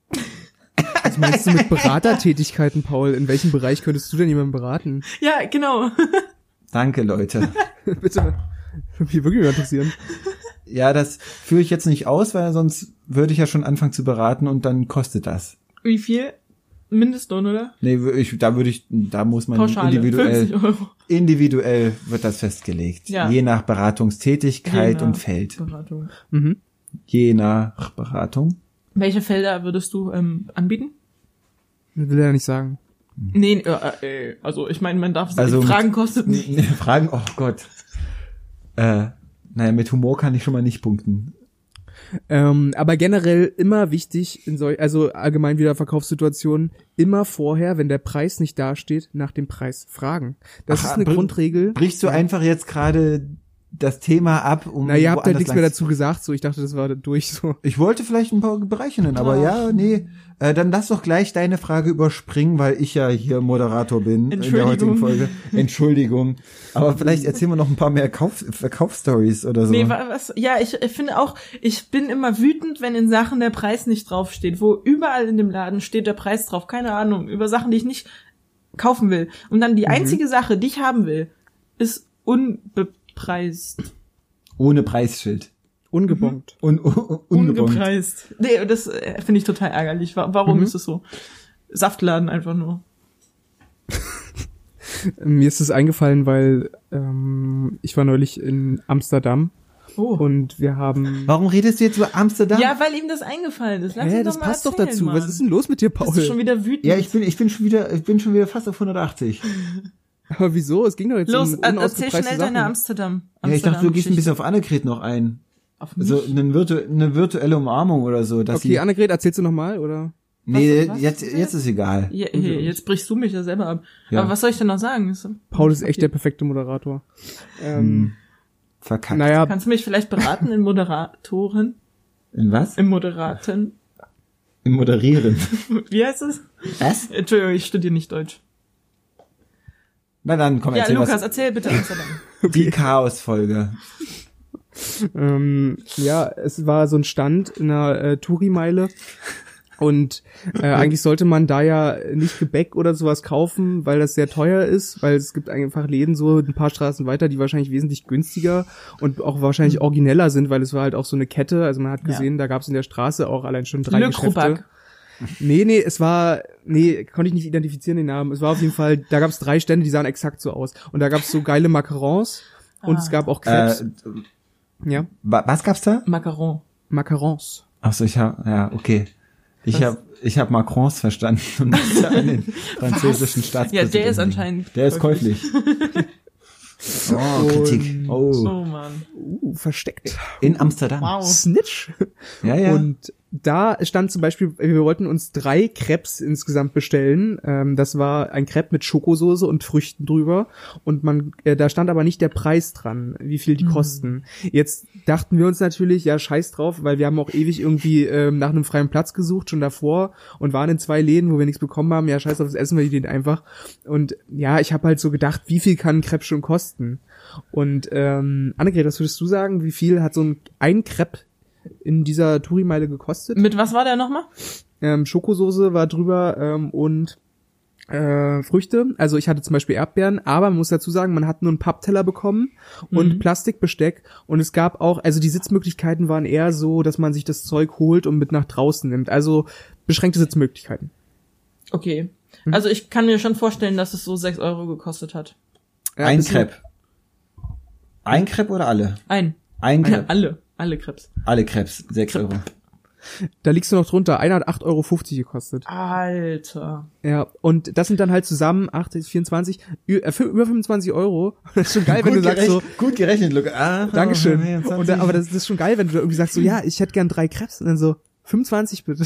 S2: Was meinst du mit Beratertätigkeiten, Paul? In welchem Bereich könntest du denn jemanden beraten?
S3: Ja, genau.
S1: Danke, Leute.
S2: Bitte. Würde mich wirklich interessieren.
S1: Ja, das führe ich jetzt nicht aus, weil sonst würde ich ja schon anfangen zu beraten und dann kostet das.
S3: Wie viel? Mindestlohn, oder?
S1: Nee, ich, da würde ich, da muss man
S3: Pauschale,
S1: individuell,
S3: fünfzig Euro.
S1: individuell wird das festgelegt.
S3: Ja.
S1: Je nach Beratungstätigkeit
S3: Je nach
S1: und Feld.
S3: Beratung.
S2: Mhm.
S1: Je nach Beratung.
S3: Welche Felder würdest du ähm, anbieten?
S2: Das will er ja nicht sagen.
S3: Nee, äh, äh, also ich meine, man darf
S1: Also
S3: Fragen
S1: mit-
S3: kostet nicht.
S1: Fragen, oh Gott. Äh, naja, mit Humor kann ich schon mal nicht punkten.
S2: Ähm, aber generell immer wichtig, in sol also allgemein wieder Verkaufssituationen, immer vorher, wenn der Preis nicht dasteht, nach dem Preis fragen. Das
S1: Ach,
S2: ist eine
S1: br-
S2: Grundregel.
S1: Brichst du einfach jetzt gerade das Thema ab, um
S2: Na, ihr habt halt
S1: woanders
S2: nichts mehr
S1: lang-
S2: dazu gesagt, so ich dachte, das war durch so.
S1: Ich wollte vielleicht ein paar Bereiche nennen, aber
S3: Oh.
S1: ja, nee. Äh, dann lass doch gleich deine Frage überspringen, weil ich ja hier Moderator bin in der heutigen
S3: Entschuldigung.
S1: Folge. Entschuldigung. Aber vielleicht erzählen wir noch ein paar mehr Kauf Verkaufsstories oder so.
S3: Nee, wa- was? Ja, ich, ich finde auch, ich bin immer wütend, wenn in Sachen der Preis nicht draufsteht, wo überall in dem Laden steht der Preis drauf, keine Ahnung, über Sachen, die ich nicht kaufen will. Und dann die einzige Sache, die ich haben will, ist unbepreist.
S1: Ohne Preisschild.
S2: Ungebongt.
S1: Un un ungebongt.
S3: Ungepreist. Nee, das äh, finde ich total ärgerlich. Wa- Warum
S2: Mhm.
S3: ist es so? Saftladen einfach nur.
S2: Mir ist es eingefallen, weil ähm, ich war neulich in Amsterdam
S3: Oh.
S2: und wir haben...
S1: Warum redest du jetzt über Amsterdam?
S3: Ja, weil ihm das eingefallen ist. Lass
S2: Hä,
S3: ihn
S2: das
S3: doch mal
S2: passt doch
S3: erzählen,
S2: dazu.
S3: Mann.
S2: Was ist denn los mit dir, Paul?
S3: Bist du schon wieder wütend?
S1: Ja, ich bin, ich bin schon wieder, ich bin schon wieder fast auf hundertachtzig.
S2: Aber wieso? Es ging doch jetzt
S3: Los,
S2: um
S3: er- erzähl
S2: unausgepreiste
S3: schnell
S2: Sachen.
S3: deine Amsterdam.
S1: Ja, ich dachte, du gehst ein
S3: Amsterdam-Geschichte.
S1: bisschen auf Annegret noch ein.
S3: Auf mich?
S1: So eine, virtu eine virtuelle Umarmung oder so. Dass
S2: Okay,
S1: sie,
S2: Annegret, erzählst du nochmal, oder?
S1: nee,
S3: was- was
S1: jetzt,
S3: ist das?
S1: jetzt ist egal.
S3: Ja, hier, jetzt brichst du mich ja selber ab.
S1: Ja.
S3: Aber was soll ich denn noch sagen? Ist-
S2: Paul ist echt der perfekte Moderator. Ähm,
S1: Hm. Verkackt.
S2: naja,
S3: Kannst du mich vielleicht beraten in Moderatoren?
S1: In was?
S3: Im Moderaten?
S1: Im Moderieren.
S3: Wie heißt es?
S1: Was?
S3: Entschuldigung, ich studiere nicht Deutsch.
S1: Na dann, komm,
S3: Ja,
S1: erzähl
S3: Lukas,
S1: was.
S3: erzähl bitte Amsterdam.
S1: Die Chaos-Folge.
S2: ähm, ja, es war so ein Stand in einer äh, Touri-Meile und äh, eigentlich sollte man da ja nicht Gebäck oder sowas kaufen, weil das sehr teuer ist, weil es gibt einfach Läden so ein paar Straßen weiter, die wahrscheinlich wesentlich günstiger und auch wahrscheinlich origineller sind, weil es war halt auch so eine Kette, also man hat gesehen, da gab es in der Straße auch allein schon drei
S3: Le
S2: Geschäfte.
S3: Crobac.
S2: Nee, nee, es war, nee, konnte ich nicht identifizieren den Namen. Es war auf jeden Fall, da gab es drei Stände, die sahen exakt so aus. Und da gab es so geile Macarons und
S3: Ah.
S2: es gab auch Crepes.
S1: Äh,
S2: ja,
S1: wa- was gab's da?
S3: Macaron.
S2: Macarons.
S1: Ach so, ich hab, ja, okay. Ich
S3: Was?
S1: hab, ich hab Macrons verstanden und musste an den französischen
S3: Ja,
S1: Staatspräsidenten.
S3: der ist
S1: denken.
S3: anscheinend
S1: Der ist käuflich. Oh, Kritik. Oh.
S3: Oh Mann.
S2: Uh, versteckt.
S1: In Amsterdam.
S3: Wow.
S2: Snitch.
S1: Ja, ja.
S2: Und da stand zum Beispiel, wir wollten uns drei Crepes insgesamt bestellen. Ähm, das war ein Crepe mit Schokosoße und Früchten drüber. Und man, äh, da stand aber nicht der Preis dran, wie viel die kosten. Jetzt dachten wir uns natürlich, ja, scheiß drauf, weil wir haben auch ewig irgendwie ähm, nach einem freien Platz gesucht, schon davor, und waren in zwei Läden, wo wir nichts bekommen haben. Ja, scheiß drauf, das essen wir den einfach. Und ja, ich habe halt so gedacht, wie viel kann ein Crepe schon kosten? Und ähm, Annegret, was würdest du sagen, wie viel hat so ein, ein Crepe in dieser Touri-Meile gekostet?
S3: Mit was war der nochmal?
S2: Ähm, Schokosoße war drüber ähm, und Äh, Früchte, also ich hatte zum Beispiel Erdbeeren, aber man muss dazu sagen, man hat nur einen Pappteller bekommen und
S3: Mhm.
S2: Plastikbesteck und es gab auch, also die Sitzmöglichkeiten waren eher so, dass man sich das Zeug holt und mit nach draußen nimmt, also beschränkte Sitzmöglichkeiten.
S3: Okay.
S2: Hm.
S3: Also ich kann mir schon vorstellen, dass es so sechs Euro gekostet hat.
S2: Ja,
S1: Ein
S2: bisschen-
S1: Crepe. Ein Crepe oder alle?
S3: Ein.
S1: Ein
S3: Ja,
S1: Crepe.
S3: alle. Alle Krebs.
S1: Alle Crepes, sechs Euro.
S2: Da liegst du noch drunter, einer hat acht Euro fünfzig gekostet.
S3: Alter.
S2: Ja, und das sind dann halt zusammen acht, vierundzwanzig, ü- äh, über fünfundzwanzig Euro. Das ist schon geil, wenn du sagst so,
S1: gut gerechnet, Luca. Ah,
S2: Dankeschön.
S1: vierundzwanzig.
S2: Und da, aber das, das ist schon geil, wenn du da irgendwie sagst so, ja, ich hätte gern drei Krebs und dann so, fünfundzwanzig bitte.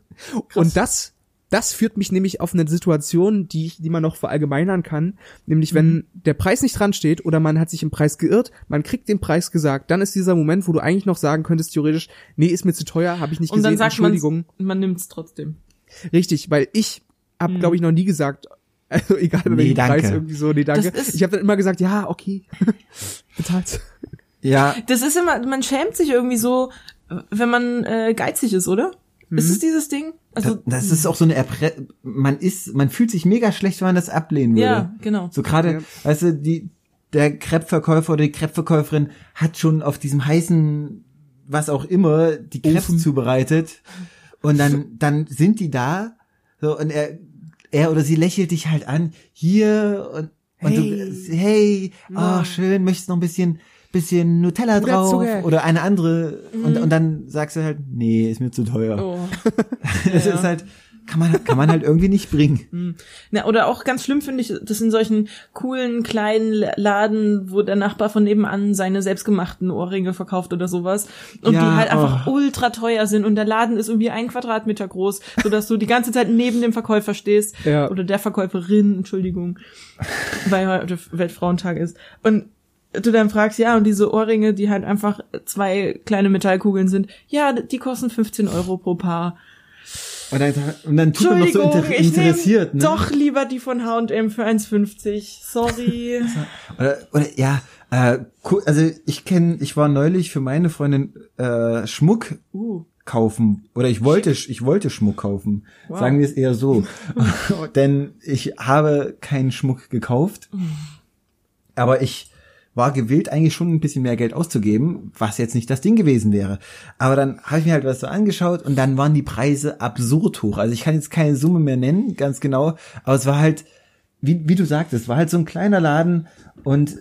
S2: Und das, das führt mich nämlich auf eine Situation, die ich, die man noch verallgemeinern kann, nämlich wenn der Preis nicht dran steht oder man hat sich im Preis geirrt, man kriegt den Preis gesagt, dann ist dieser Moment, wo du eigentlich noch sagen könntest, theoretisch, nee, ist mir zu teuer, habe ich nicht
S3: Und
S2: gesehen,
S3: dann sagt man,
S2: Entschuldigung.
S3: man nimmt's trotzdem.
S2: Richtig, weil ich habe,
S3: Hm.
S2: glaube ich, noch nie gesagt, also egal bei
S1: Nee,
S2: welchem
S1: danke.
S2: Preis irgendwie so, nee, danke.
S3: Das ist-
S2: Ich habe dann immer gesagt, ja, okay, bezahlt.
S1: Ja,
S3: Das ist immer, man schämt sich irgendwie so, wenn man äh, geizig ist, oder? Ist es dieses Ding? Also
S1: das, das ist auch so eine Erpre man ist, man fühlt sich mega schlecht, wenn man das ablehnen würde.
S3: ja, genau.
S1: So gerade,
S2: Ja.
S1: weißt du, die, der Crepe-Verkäufer oder die Crepe-Verkäuferin hat schon auf diesem heißen, was auch immer, die Crepes
S2: Ofen.
S1: zubereitet. Und dann, dann sind die da, so, und er, er oder sie lächelt dich halt an, hier, und, und
S2: Hey.
S1: du, hey, oh, schön, möchtest noch ein bisschen, bisschen Nutella
S2: Oder
S1: drauf
S2: Zucker.
S1: oder eine andere, und, und dann sagst du halt, nee, ist mir zu teuer.
S3: Oh.
S1: Das
S3: Ja.
S1: ist halt, kann man, kann man halt irgendwie nicht bringen.
S3: Na, oder auch ganz schlimm finde ich, das in solchen coolen kleinen Laden, wo der Nachbar von nebenan seine selbstgemachten Ohrringe verkauft oder sowas und
S1: Ja,
S3: die halt einfach
S1: oh.
S3: ultra teuer sind und der Laden ist irgendwie ein Quadratmeter groß, sodass du die ganze Zeit neben dem Verkäufer stehst
S2: Ja.
S3: oder der Verkäuferin, Entschuldigung, weil heute Weltfrauentag ist und du dann fragst, ja, und diese Ohrringe, die halt einfach zwei kleine Metallkugeln sind, ja, die kosten fünfzehn Euro pro Paar.
S1: Und dann, und dann tut man noch so
S3: Entschuldigung,
S1: inter
S3: ich
S1: interessiert,
S3: nehm
S1: ne?
S3: doch lieber die von H und M für eins fünfzig. Sorry.
S1: Oder, oder ja, äh, cool, also ich kenne, ich war neulich für meine Freundin äh, Schmuck
S3: Uh.
S1: kaufen oder ich wollte ich wollte Schmuck kaufen.
S3: Wow.
S1: Sagen wir es eher so, denn ich habe keinen Schmuck gekauft, aber ich war gewillt, eigentlich schon ein bisschen mehr Geld auszugeben, was jetzt nicht das Ding gewesen wäre. Aber dann habe ich mir halt was so angeschaut und dann waren die Preise absurd hoch. Also ich kann jetzt keine Summe mehr nennen, ganz genau, aber es war halt, wie, wie du sagtest, es war halt so ein kleiner Laden und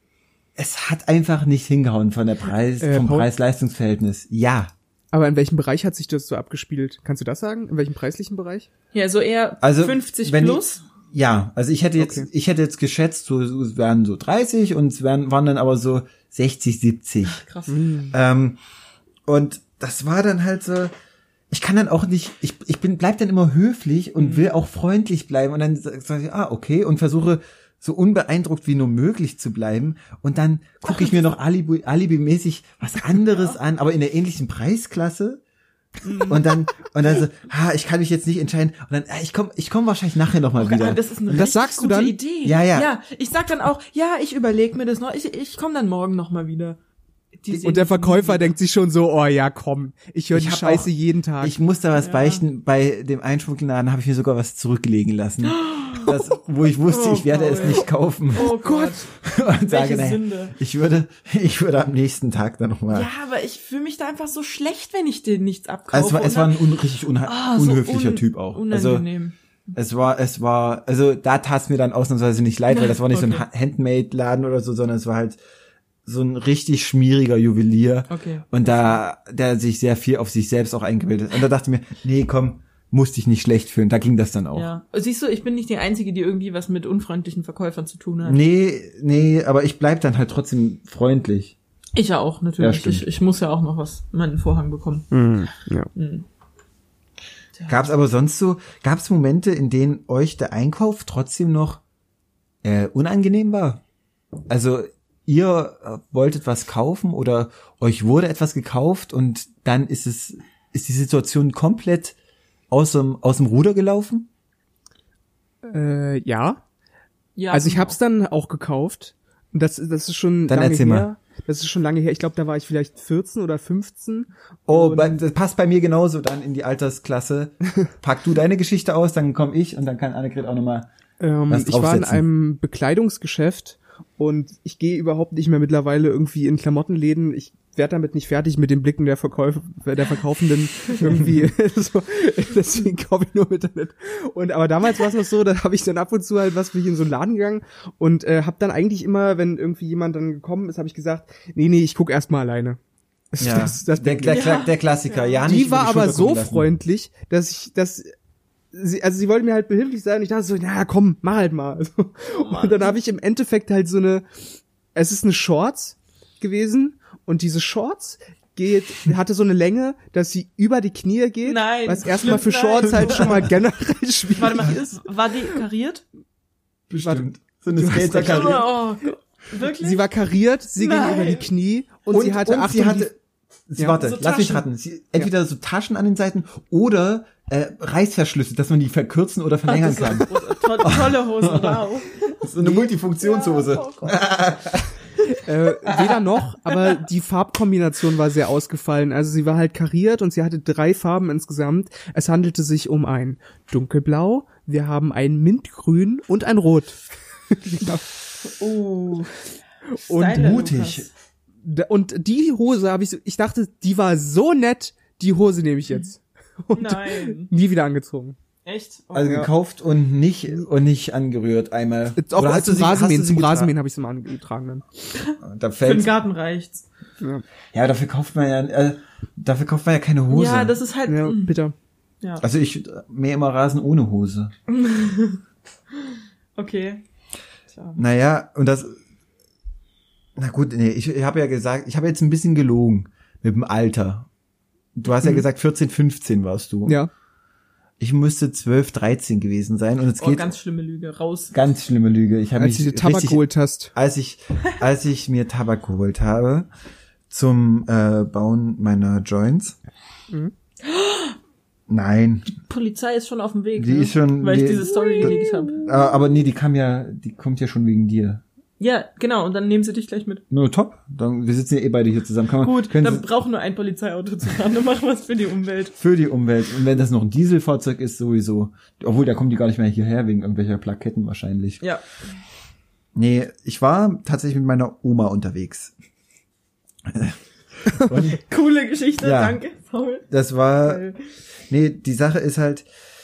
S1: es hat einfach nicht hingehauen von der Preis,
S2: Äh,
S1: vom
S2: Paul?
S1: Preis-Leistungs-Verhältnis. Ja.
S2: Aber in welchem Bereich hat sich das so abgespielt? Kannst du das sagen? In welchem preislichen Bereich?
S3: Ja, so eher
S1: Also
S3: fünfzig
S1: wenn
S3: plus.
S1: Ja, also ich hätte jetzt,
S2: Okay.
S1: ich hätte jetzt geschätzt, so, so es wären so dreißig und es wären, waren dann aber so sechzig, siebzig.
S3: Krass.
S1: Ähm, und das war dann halt so, ich kann dann auch nicht, ich, ich bin, bleib dann immer höflich und will auch freundlich bleiben und dann sage ich, ah, okay, und versuche so unbeeindruckt wie nur möglich zu bleiben und dann gucke ich mir noch Alibi, Alibi-mäßig was anderes an, aber in der ähnlichen Preisklasse. Und dann, und dann so, ha, ich kann mich jetzt nicht entscheiden. Und dann, ah, ich komme ich komm wahrscheinlich nachher nochmal
S3: Okay,
S1: wieder.
S3: das ist eine
S2: Und das
S3: richtig
S2: sagst du
S3: gute
S2: dann?
S3: Idee.
S1: Ja, ja.
S3: Ja, ich sag dann auch, ja, ich überlege mir das noch. Ich, ich komme dann morgen noch mal wieder. Die sehen
S2: Und der
S3: das
S2: Verkäufer
S3: nie.
S2: denkt sich schon so, oh ja, komm, ich höre
S1: Ich
S2: die
S1: hab
S2: Scheiße
S1: auch-
S2: jeden Tag.
S1: Ich muss da was
S3: Ja.
S1: beichten. Bei dem Einschmuggeladen habe ich mir sogar was zurücklegen lassen. Das, wo ich wusste,
S3: Oh,
S1: ich werde es
S3: Paul.
S1: nicht kaufen.
S3: Oh Gott.
S1: Und sage,
S3: welche
S1: naja,
S3: Sünde.
S1: ich würde, ich würde am nächsten Tag dann nochmal.
S3: Ja, aber ich fühle mich da einfach so schlecht, wenn ich denen nichts abkaufe.
S1: Also es war, es
S3: Und
S1: war
S3: dann-
S1: ein un, richtig unha
S3: Ah, so
S1: unhöflicher
S3: un-
S1: Typ auch. Also
S3: Unangenehm.
S1: es war, es war, also da tat es mir dann ausnahmsweise nicht leid, weil das war nicht so
S3: Okay.
S1: ein Ha- Handmade-Laden oder so, sondern es war halt so ein richtig schmieriger Juwelier.
S3: Okay.
S1: Und da, der sich sehr viel auf sich selbst auch eingebildet hat. Und da dachte ich mir, nee, komm, musste ich nicht schlecht fühlen. Da ging das dann auch.
S3: Ja. Siehst du, ich bin nicht die Einzige, die irgendwie was mit unfreundlichen Verkäufern zu tun hat.
S1: Nee, nee, aber ich bleib dann halt trotzdem freundlich.
S3: Ich ja auch,
S1: Ja,
S3: natürlich.
S1: stimmt.
S3: ich, ich muss ja auch noch was, meinen Vorhang bekommen.
S2: Mhm, ja.
S3: Mhm.
S1: Gab's aber sonst so, gab's Momente, in denen euch der Einkauf trotzdem noch äh, unangenehm war? Also ihr äh, wolltet was kaufen oder euch wurde etwas gekauft und dann ist es, ist die Situation komplett aus dem, aus dem Ruder gelaufen?
S2: Äh, ja.
S3: Ja,
S2: Also ich
S3: genau.
S2: hab's dann auch gekauft. Und das, das ist schon
S1: Dann
S2: lange
S1: erzähl
S2: her.
S1: mal.
S2: das ist schon lange her. Ich glaube, da war ich vielleicht vierzehn oder fünfzehn.
S1: Oh, bei, das passt bei mir genauso dann in die Altersklasse. Pack du deine Geschichte aus, dann komme ich und dann kann Annegret auch nochmal
S2: ähm,
S1: was
S2: ich war in
S1: draufsetzen.
S2: einem Bekleidungsgeschäft und ich gehe überhaupt nicht mehr mittlerweile irgendwie in Klamottenläden. Ich werde damit nicht fertig mit den Blicken der Verkäufer, der Verkaufenden irgendwie. So, deswegen kaufe ich nur im Internet. Und aber damals war es noch so, da habe ich dann ab und zu halt was bin ich in so einen Laden gegangen und äh, habe dann eigentlich immer, wenn irgendwie jemand dann gekommen ist, habe ich gesagt, nee, nee, ich gucke erstmal alleine.
S1: Ja,
S2: Das, das
S1: der, der,
S3: Ja.
S1: der Klassiker. Ja, nicht
S2: die
S1: über
S2: war
S1: Schulter
S2: aber so
S1: gucken lassen.
S2: freundlich, dass ich, dass sie, also sie wollte mir halt behilflich sein und ich dachte so, na komm, mach halt mal. So. Und dann habe ich im Endeffekt halt so eine, es ist eine Shorts gewesen und diese Shorts geht, hatte so eine Länge, dass sie über die Knie geht,
S3: Nein,
S2: was erstmal für
S3: nein.
S2: Shorts halt schon mal generell schwierig
S3: Warte mal,
S2: ist.
S3: war die kariert?
S1: Bestimmt. So eine
S2: Du hast
S1: Skater
S2: recht.
S3: Oh, Gott. Wirklich?
S2: Sie war kariert, sie ging
S3: Nein.
S2: über die Knie und, sie hatte,
S1: und
S2: Achtung,
S1: sie hatte, sie,
S2: Ja.
S1: warte,
S3: So
S1: lass mich
S3: Taschen.
S1: raten. Sie, entweder so Taschen an den Seiten oder äh, Reißverschlüsse, dass man die verkürzen oder verlängern
S3: Das
S1: kann.
S3: ist to tolle Hose, wow.
S1: Das ist so eine Multifunktionshose.
S3: Ja, oh Gott.
S2: Äh, weder noch, aber die Farbkombination war sehr ausgefallen. Also sie war halt kariert und sie hatte drei Farben insgesamt. Es handelte sich um ein Dunkelblau, wir haben ein Mintgrün und ein Rot.
S3: Oh.
S2: Und
S3: Styler,
S1: mutig.
S3: Lukas.
S2: D- Und die Hose habe ich so, ich dachte, die war so nett, die Hose nehme ich jetzt. Und
S3: Nein.
S2: nie wieder angezogen.
S3: Echt? Oh.
S1: Also
S2: Ja.
S1: gekauft und nicht und nicht angerührt einmal.
S2: Jetzt auch
S1: Oder hast du
S2: zum
S1: sie- hast du
S2: Rasenmähen,
S1: sie
S2: zum
S1: getragen?
S2: Rasenmähen habe ich sie mal angetragen dann.
S1: Da
S3: Für den
S1: fällt.
S3: Garten reicht's.
S2: Ja,
S1: Ja, dafür kauft man ja, äh, dafür kauft man ja keine Hose.
S3: Ja, das ist halt,
S2: ja
S3: mm,
S2: bitter.
S3: ja.
S1: Also ich mähe immer Rasen ohne Hose.
S3: Okay. Tja.
S1: Naja, und das. Na gut, nee, ich, ich habe ja gesagt, ich habe jetzt ein bisschen gelogen mit dem Alter. Du hast ja gesagt, vierzehn, fünfzehn warst du.
S2: Ja.
S1: Ich müsste zwölf, dreizehn gewesen sein und es
S3: Oh,
S1: geht
S3: ganz schlimme Lüge. Raus.
S1: ganz schlimme Lüge. Ich habe
S2: Als
S1: mich
S2: du dir Tabak
S1: richtig,
S2: geholt hast.
S1: als ich als ich mir Tabak geholt habe zum äh, Bauen meiner Joints.
S2: Mhm.
S1: Nein,
S3: Polizei ist schon auf dem Weg.
S1: die
S3: ne?
S1: ist schon
S3: Weil ich
S1: die,
S3: diese Story geleakt habe.
S1: äh, aber nee, die kam ja, die kommt ja schon wegen dir.
S3: Ja, genau. Und dann nehmen sie dich gleich mit.
S1: Nur top, dann wir sitzen ja eh beide hier zusammen. Kann man,
S3: Gut,
S1: können
S3: dann
S1: Sie-
S3: brauchen nur ein Polizeiauto zu fahren. Dann machen wir es für die Umwelt.
S1: für die Umwelt. Und wenn das noch ein Dieselfahrzeug ist, sowieso. Obwohl, da kommen die gar nicht mehr hierher, wegen irgendwelcher Plaketten wahrscheinlich.
S3: Ja.
S1: Nee, ich war tatsächlich mit meiner Oma unterwegs. Und
S3: Coole Geschichte.
S1: Ja.
S3: Danke, Paul.
S1: das war,
S3: Geil.
S1: nee, die Sache ist halt,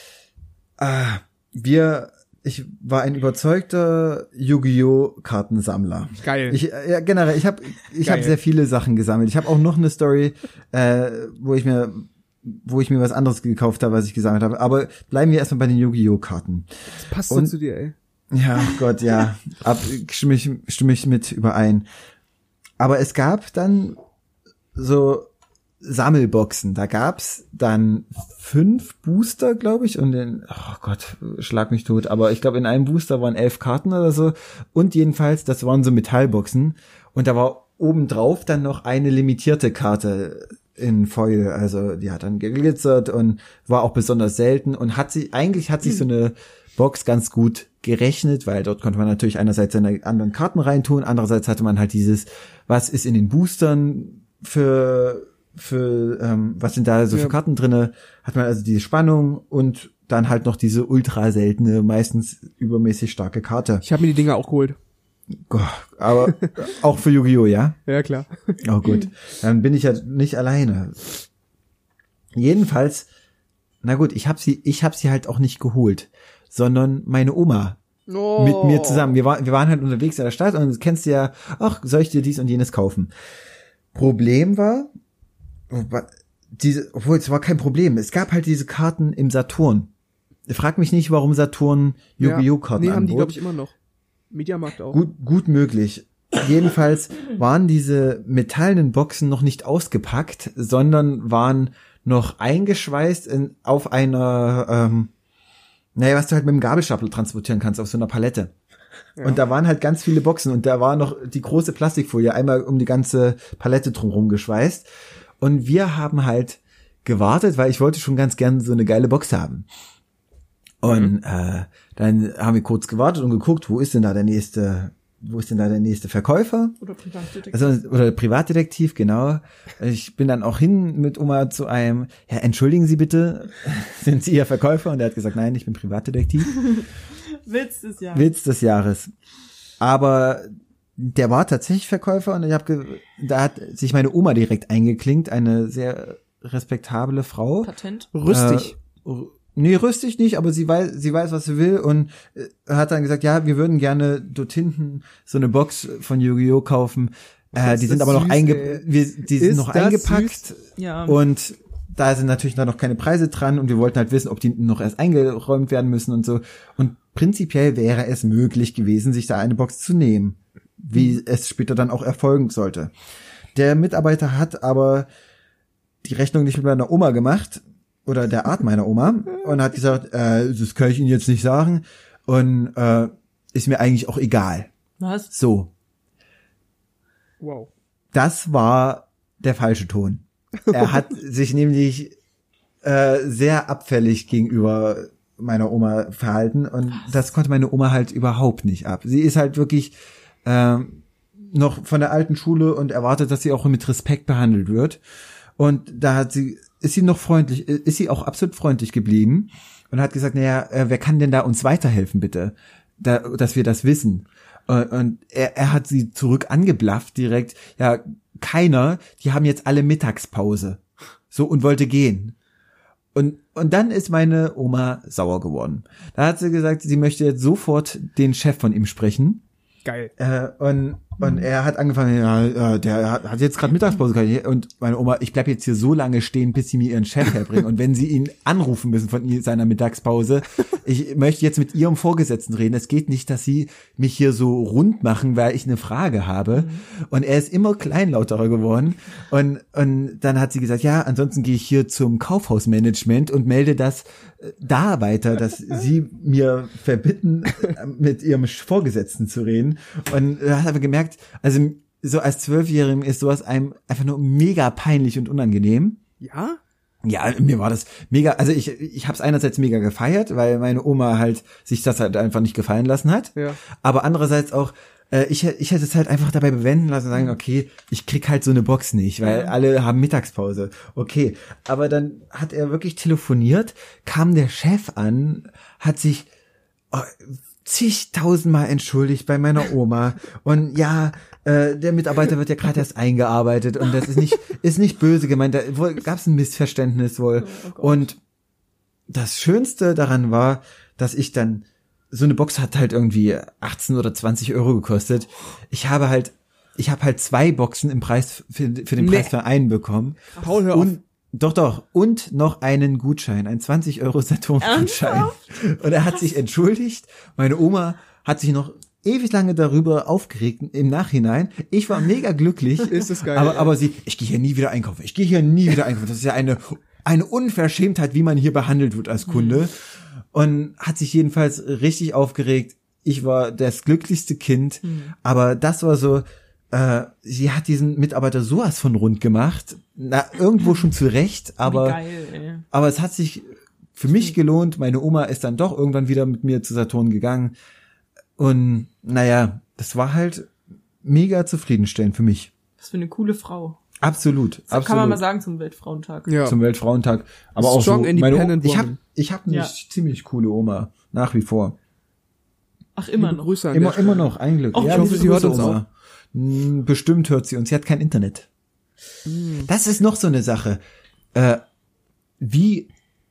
S1: ah, wir, ich war ein überzeugter Yu-Gi-Oh! Kartensammler.
S2: Geil.
S1: Ich, äh, ja, generell, ich habe ich hab
S2: Geil.
S1: sehr viele Sachen gesammelt. Ich habe auch noch eine Story, äh, wo ich mir wo ich mir was anderes gekauft habe, was ich gesammelt habe. Aber bleiben wir erstmal bei den Yu-Gi-Oh! Karten.
S2: Das passt
S1: Und-
S2: so zu dir, ey.
S1: Ja, oh Gott, ja. Ab, stimme ich, stimme ich mit überein. Aber es gab dann so Sammelboxen. Da gab's dann fünf Booster, glaube ich, und in, oh Gott, schlag mich tot, aber ich glaube, in einem Booster waren elf Karten oder so. Und jedenfalls, das waren so Metallboxen. Und da war obendrauf dann noch eine limitierte Karte in Foil. Also die hat dann geglitzert und war auch besonders selten und hat sie, eigentlich hat sich so eine Box ganz gut gerechnet, weil dort konnte man natürlich einerseits seine anderen Karten reintun, andererseits hatte man halt dieses, was ist in den Boostern für, für ähm, was sind da so
S2: Ja.
S1: für Karten drinne, hat man also diese Spannung und dann halt noch diese ultra seltene, meistens übermäßig starke Karte.
S2: Ich habe mir die Dinger auch geholt.
S1: Gott, aber auch für Yu-Gi-Oh!, ja?
S2: Ja, klar.
S1: Oh gut, dann bin ich ja nicht alleine. Jedenfalls, na gut, ich habe sie, ich habe sie halt auch nicht geholt, sondern meine Oma
S2: Oh.
S1: mit mir zusammen. Wir waren, wir waren halt unterwegs in der Stadt und du kennst ja, ach, soll ich dir dies und jenes kaufen? Problem war, diese, obwohl es war kein Problem, es gab halt diese Karten im Saturn. Frag mich nicht, warum Saturn Yu-Gi-Oh! Karten
S2: Nee, haben die,
S1: anbot.
S2: glaube ich, immer noch. Mediamarkt auch.
S1: Gut, gut möglich. Jedenfalls waren diese metallenen Boxen noch nicht ausgepackt, sondern waren noch eingeschweißt in, auf einer, ähm, naja, was du halt mit dem Gabelstapler transportieren kannst, auf so einer Palette.
S2: Ja.
S1: Und da waren halt ganz viele Boxen und da war noch die große Plastikfolie einmal um die ganze Palette drumherum geschweißt. Und wir haben halt gewartet, weil ich wollte schon ganz gern so eine geile Box haben. Und mhm. äh, dann haben wir kurz gewartet und geguckt, wo ist denn da der nächste wo ist denn da der nächste Verkäufer?
S3: Oder Privatdetektiv.
S1: Also, oder Privatdetektiv, genau. Ich bin dann auch hin mit Oma zu einem, ja, entschuldigen Sie bitte, sind Sie Ihr Verkäufer? Und er hat gesagt, nein, ich bin Privatdetektiv.
S3: Witz des Jahres.
S1: Witz des Jahres. Aber der war tatsächlich Verkäufer und ich habe, da hat sich meine Oma direkt eingeklinkt, eine sehr respektable Frau.
S3: Patent.
S2: Rüstig.
S1: Äh, nee, rüstig nicht, aber sie weiß, sie weiß, was sie will und äh, hat dann gesagt, ja, wir würden gerne dort hinten so eine Box von Yu-Gi-Oh! Kaufen. Äh,
S2: Ist
S1: die sind
S2: das
S1: aber noch
S2: süß,
S1: einge
S2: ey.
S1: wir, die sind
S2: Ist
S1: noch
S2: das
S1: eingepackt
S2: süß?
S3: Ja.
S1: und da sind natürlich da noch keine Preise dran und wir wollten halt wissen, ob die noch erst eingeräumt werden müssen und so. Und prinzipiell wäre es möglich gewesen, sich da eine Box zu nehmen, wie es später dann auch erfolgen sollte. Der Mitarbeiter hat aber die Rechnung nicht mit meiner Oma gemacht oder der Art meiner Oma und hat gesagt, äh, das kann ich Ihnen jetzt nicht sagen und äh, ist mir eigentlich auch egal.
S3: Was?
S1: So,
S2: Wow.
S1: das war der falsche Ton. Er hat sich nämlich äh, sehr abfällig gegenüber meiner Oma verhalten und das konnte meine Oma halt überhaupt nicht ab. Sie ist halt wirklich ähm, noch von der alten Schule und erwartet, dass sie auch mit Respekt behandelt wird. Und da hat sie, ist sie noch freundlich, ist sie auch absolut freundlich geblieben und hat gesagt, naja, äh, wer kann denn da uns weiterhelfen, bitte, da, dass wir das wissen. Und, und er, er hat sie zurück angeblafft direkt, ja, keiner, die haben jetzt alle Mittagspause. So, und wollte gehen. Und, und dann ist meine Oma sauer geworden. Da hat sie gesagt, sie möchte jetzt sofort den Chef von ihm sprechen.
S2: Geil.
S1: Äh, und, und er hat angefangen, ja, äh, der hat, hat jetzt gerade Mittagspause. Und meine Oma, ich bleib jetzt hier so lange stehen, bis sie mir ihren Chef herbringen. Und wenn sie ihn anrufen müssen von ihr, seiner Mittagspause, ich möchte jetzt mit ihrem Vorgesetzten reden. Es geht nicht, dass sie mich hier so rund machen, weil ich eine Frage habe. Mhm. Und er ist immer kleinlauterer geworden. Und, und dann hat sie gesagt, ja, ansonsten gehe ich hier zum Kaufhausmanagement und melde das da weiter, dass sie mir verbitten, mit ihrem Vorgesetzten zu reden. Und er hat aber gemerkt, also so als Zwölfjährigen ist sowas einem einfach nur mega peinlich und unangenehm.
S2: Ja?
S1: Ja, mir war das mega, also ich ich habe es einerseits mega gefeiert, weil meine Oma halt sich das halt einfach nicht gefallen lassen hat.
S2: Ja.
S1: Aber andererseits auch, äh, ich, ich hätte es halt einfach dabei bewenden lassen und sagen, okay, ich krieg halt so eine Box nicht, weil
S3: Ja.
S1: alle haben Mittagspause. Okay, aber dann hat er wirklich telefoniert, kam der Chef an, hat sich oh, zigtausendmal entschuldigt bei meiner Oma und ja, äh, der Mitarbeiter wird ja gerade erst eingearbeitet und das ist nicht ist nicht böse gemeint, da gab es ein Missverständnis wohl.
S3: Oh, oh
S1: Und das Schönste daran war, dass ich dann, so eine Box hat halt irgendwie achtzehn oder zwanzig Euro gekostet. Ich habe halt, ich habe halt zwei Boxen im Preis, für, für den
S2: Nee.
S1: Preis für einen bekommen.
S2: Paul, hör auf.
S1: Und, doch, doch. Und noch einen Gutschein, einen zwanzig Euro Saturn-Gutschein. Und er hat sich entschuldigt. Meine Oma hat sich noch ewig lange darüber aufgeregt im Nachhinein. Ich war mega glücklich.
S2: Ist das geil,
S1: Aber,
S2: ja.
S1: aber sie, ich gehe hier nie wieder einkaufen. Ich gehe hier nie wieder einkaufen. Das ist ja eine, eine Unverschämtheit, wie man hier behandelt wird als Kunde. Und hat sich jedenfalls richtig aufgeregt. Ich war das glücklichste Kind. Aber das war so, äh, sie hat diesen Mitarbeiter sowas von rund gemacht. Na, irgendwo schon zurecht, aber,
S3: Wie geil, ey.
S1: aber es hat sich für mich gelohnt. Meine Oma ist dann doch irgendwann wieder mit mir zu Saturn gegangen. Und naja, das war halt mega zufriedenstellend für mich.
S3: Was für eine coole Frau.
S1: Absolut,
S3: Das
S1: absolut.
S3: kann man mal sagen zum Weltfrauentag.
S2: Ja.
S1: Zum Weltfrauentag. Aber auch
S2: Strong
S1: so, meine Oma,
S2: independent
S1: ich hab,
S2: woman.
S1: ich hab eine
S3: Ja.
S1: ziemlich coole Oma. Nach wie vor.
S3: Ach, immer
S2: Liebe
S3: noch.
S2: Grüße an der
S1: Immer,
S2: Stelle.
S1: immer noch, ein Glück.
S3: Oh, ich
S1: liebe
S2: hoffe, sie hört
S1: Grüße,
S2: uns
S1: Oma. Hm, Bestimmt hört sie uns. Sie hat kein Internet. Das ist noch so eine Sache. Äh, wie,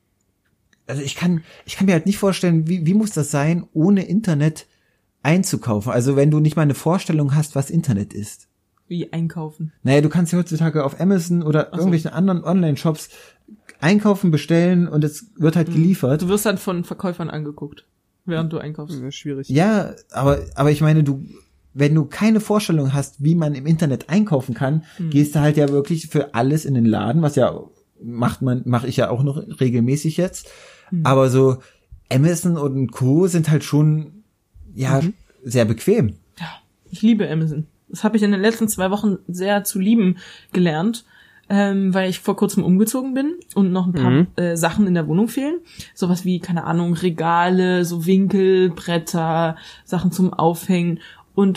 S1: also ich kann, ich kann mir halt nicht vorstellen, wie, wie muss das sein, ohne Internet einzukaufen? Also wenn du nicht mal eine Vorstellung hast, was Internet ist.
S3: Wie einkaufen.
S1: Naja, du kannst ja heutzutage auf Amazon oder
S3: so.
S1: irgendwelchen anderen Online-Shops einkaufen, bestellen und es wird halt geliefert.
S3: Du wirst dann von Verkäufern angeguckt, während du einkaufst.
S2: Ja, schwierig.
S1: Ja, aber, aber ich meine, du, wenn du keine Vorstellung hast, wie man im Internet einkaufen kann,
S3: Hm.
S1: gehst du halt ja wirklich für alles in den Laden, was ja macht man, mache ich ja auch noch regelmäßig jetzt.
S3: Hm.
S1: Aber so Amazon und Co. sind halt schon, ja,
S3: Mhm.
S1: sehr bequem.
S3: Ja, ich liebe Amazon. Das habe ich in den letzten zwei Wochen sehr zu lieben gelernt, ähm, weil ich vor kurzem umgezogen bin und noch ein paar
S2: Mhm.
S3: äh, Sachen in der Wohnung fehlen. Sowas wie, keine Ahnung, Regale, so Winkelbretter, Sachen zum Aufhängen. Und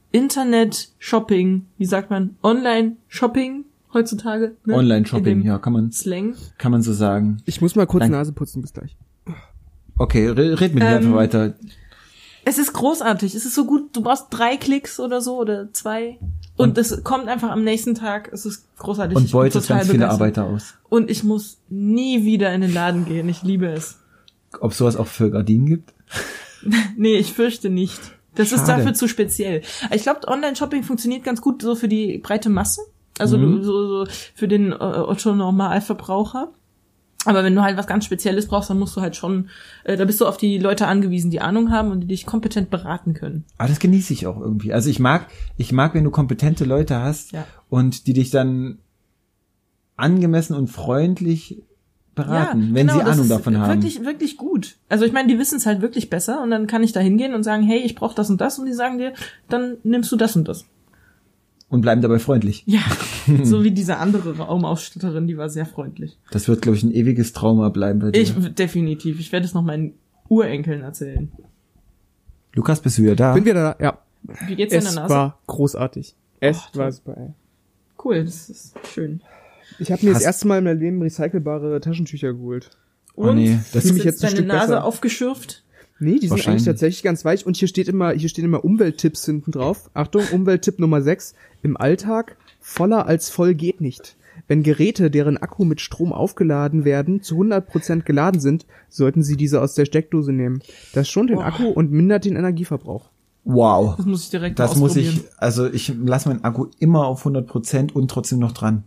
S3: Internet-Shopping, wie sagt man, Online-Shopping heutzutage? Ne?
S1: Online-Shopping, ja, kann man,
S3: Slang.
S1: kann man so sagen.
S2: Ich muss mal kurz
S1: Nein.
S2: Nase putzen, bis gleich.
S1: Okay, red mit mir
S3: Ähm,
S1: einfach weiter.
S3: Es ist großartig. Es ist so gut. Du brauchst drei Klicks oder so oder zwei. Und, und das kommt einfach am nächsten Tag. Es ist großartig.
S1: Und
S3: Ich bin
S1: beutet
S3: total
S1: ganz viele
S3: begeistert.
S1: Arbeiter aus.
S3: Und ich muss nie wieder in den Laden gehen. Ich liebe es.
S1: Ob sowas auch für Gardinen gibt?
S3: Nee, ich fürchte nicht. Das ist
S1: Schade.
S3: dafür zu speziell. Ich glaube, Online-Shopping funktioniert ganz gut so für die breite Masse. Also
S1: Mhm.
S3: du, so, so für den äh, Otto-Normalverbraucher. Aber wenn du halt was ganz Spezielles brauchst, dann musst du halt schon, äh, da bist du auf die Leute angewiesen, die Ahnung haben und die dich kompetent beraten können.
S1: Aber das genieße ich auch irgendwie. Also ich mag, ich mag, wenn du kompetente Leute hast
S3: Ja.
S1: und die dich dann angemessen und freundlich beraten, wenn
S3: genau,
S1: sie
S3: das
S1: Ahnung
S3: ist
S1: davon haben.
S3: Wirklich, wirklich gut. Also ich meine, die wissen es halt wirklich besser und dann kann ich da hingehen und sagen, hey, ich brauche das und das und die sagen dir, dann nimmst du das und das.
S1: Und bleiben dabei freundlich.
S3: Ja, so wie diese andere Raumausstatterin, die war sehr freundlich.
S1: Das wird, glaube ich, ein ewiges Trauma bleiben bei dir.
S3: Ich, definitiv. Ich werde es noch meinen Urenkeln erzählen.
S1: Lukas, bist du wieder da?
S2: Bin wieder da, ja.
S3: Wie geht's dir in
S2: Es
S3: der Nase?
S2: war großartig. Es
S3: Ach,
S2: war
S3: toll.
S2: super, ey.
S3: Cool, das ist schön.
S2: Ich habe mir
S1: Hast-
S2: das erste Mal in meinem Leben recycelbare Taschentücher geholt.
S1: Oh
S3: Und
S1: nee, das
S2: fühl
S3: ist
S2: mich jetzt ein
S3: deine
S2: Stück
S3: Nase
S2: besser.
S3: aufgeschürft?
S2: Nee, die sind
S1: Wahrscheinlich.
S2: eigentlich tatsächlich ganz weich. Und hier steht immer, hier stehen immer Umwelttipps hinten drauf. Achtung, Umwelttipp Nummer sechs. Im Alltag voller als voll geht nicht. Wenn Geräte, deren Akku mit Strom aufgeladen werden, zu hundert Prozent geladen sind, sollten Sie diese aus der Steckdose nehmen. Das schont den
S3: Boah.
S2: Akku und mindert den Energieverbrauch.
S1: Wow.
S3: Das muss ich direkt
S1: Das
S3: mal
S1: muss
S3: ausprobieren.
S1: ich, also ich lasse meinen Akku immer auf hundert Prozent und trotzdem noch dran.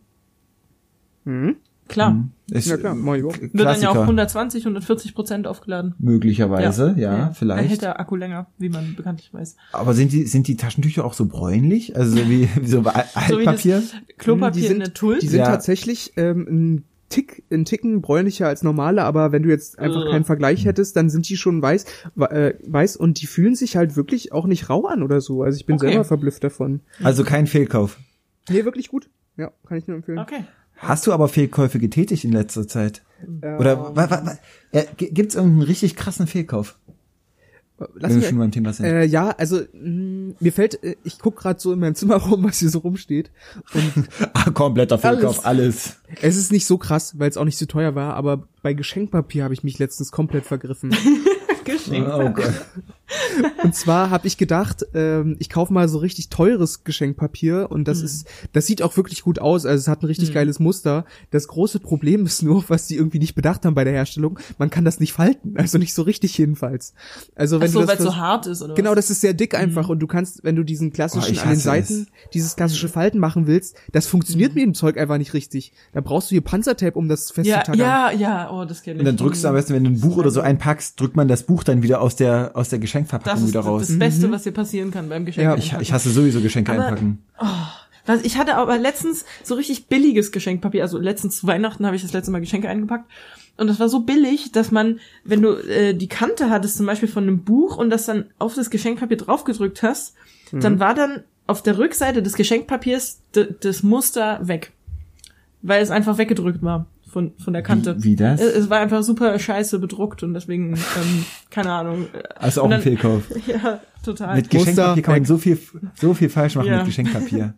S2: Mhm.
S3: Klar.
S1: Ist,
S2: Ja, klar, mach ich auch.
S1: K-
S3: Wird dann ja auch
S1: Klassiker.
S3: hundertzwanzig, hundertvierzig Prozent aufgeladen.
S1: Möglicherweise, ja,
S3: Dann hält
S1: vielleicht.
S3: der Akku länger, wie man bekanntlich weiß.
S1: Aber sind die, sind die Taschentücher auch so bräunlich? Also so wie, wie so Al-
S3: So wie das
S1: Altpapier?
S3: Klopapier
S2: Die sind-
S3: in der Tull.
S2: Die sind
S1: Ja.
S2: tatsächlich ähm, ein Tick, ein Ticken bräunlicher als normale, aber wenn du jetzt einfach
S3: Ugh.
S2: keinen Vergleich hättest, dann sind die schon weiß, äh, weiß und die fühlen sich halt wirklich auch nicht rau an oder so. Also ich bin
S3: Okay.
S2: selber verblüfft davon.
S1: Also kein Fehlkauf.
S2: Nee, wirklich gut. Ja, kann ich nur empfehlen.
S3: Okay.
S1: Hast du aber Fehlkäufe getätigt in letzter Zeit?
S2: Äh,
S1: Oder wa, wa, wa, ja, g- gibt's irgendeinen richtig krassen Fehlkauf?
S2: lass
S1: wenn wir
S2: mich,
S1: schon beim Thema sind.
S2: äh, ja, also mh, mir fällt, äh, ich guck gerade so in meinem Zimmer rum, was hier so rumsteht. Und
S1: ah, kompletter Fehlkauf, alles.
S2: es ist nicht so krass, weil es auch nicht so teuer war, aber bei Geschenkpapier habe ich mich letztens komplett vergriffen.
S3: Geschenkt.
S1: Oh Gott.
S2: Und zwar habe ich gedacht, ähm, ich kaufe mal so richtig teures Geschenkpapier und das
S3: Mhm.
S2: ist, das sieht auch wirklich gut aus. Also es hat ein richtig
S3: Mhm.
S2: geiles Muster. Das große Problem ist nur, was die irgendwie nicht bedacht haben bei der Herstellung, man kann das nicht falten, also nicht so richtig jedenfalls. Also wenn
S3: Ach so,
S2: du
S3: weil
S2: das
S3: es so
S2: vers-
S3: hart ist, oder
S2: Genau,
S3: was?
S2: das ist sehr dick einfach und du kannst, wenn du diesen klassischen
S1: Oh, ich
S2: an den
S1: hasse
S2: Seiten, dieses klassische Falten machen willst, das funktioniert mit dem Zeug einfach nicht richtig. Da brauchst du hier Panzertape, um das
S3: Ja,
S2: festzutackern.
S3: ja, ja, oh, das kenne ich.
S1: Und dann drückst du am besten, wenn du ein Buch oder so einpackst, drückt man das Buch dann wieder aus der aus der Geschenkverpackung
S3: Das ist
S1: wieder raus.
S3: das Beste, was dir passieren kann beim Geschenk.
S2: Ja,
S1: Ich, ich hasse sowieso Geschenke
S3: Aber-
S1: einpacken.
S3: Was, ich hatte aber letztens so richtig billiges Geschenkpapier, also letztens zu Weihnachten habe ich das letzte Mal Geschenke eingepackt und das war so billig, dass man, wenn du äh, die Kante hattest zum Beispiel von einem Buch und das dann auf das Geschenkpapier draufgedrückt hast, dann war dann auf der Rückseite des Geschenkpapiers d- das Muster weg, weil es einfach weggedrückt war von von der Kante.
S1: Wie, wie das?
S3: Es, es war einfach super scheiße bedruckt und deswegen, ähm, keine Ahnung.
S1: Also auch
S3: Und
S1: ein
S3: dann-
S1: Fehlkauf.
S3: Ja, total.
S1: Mit Geschenkpapier kann man
S2: weg.
S1: so viel so viel falsch machen
S3: Ja.
S1: mit Geschenkpapier.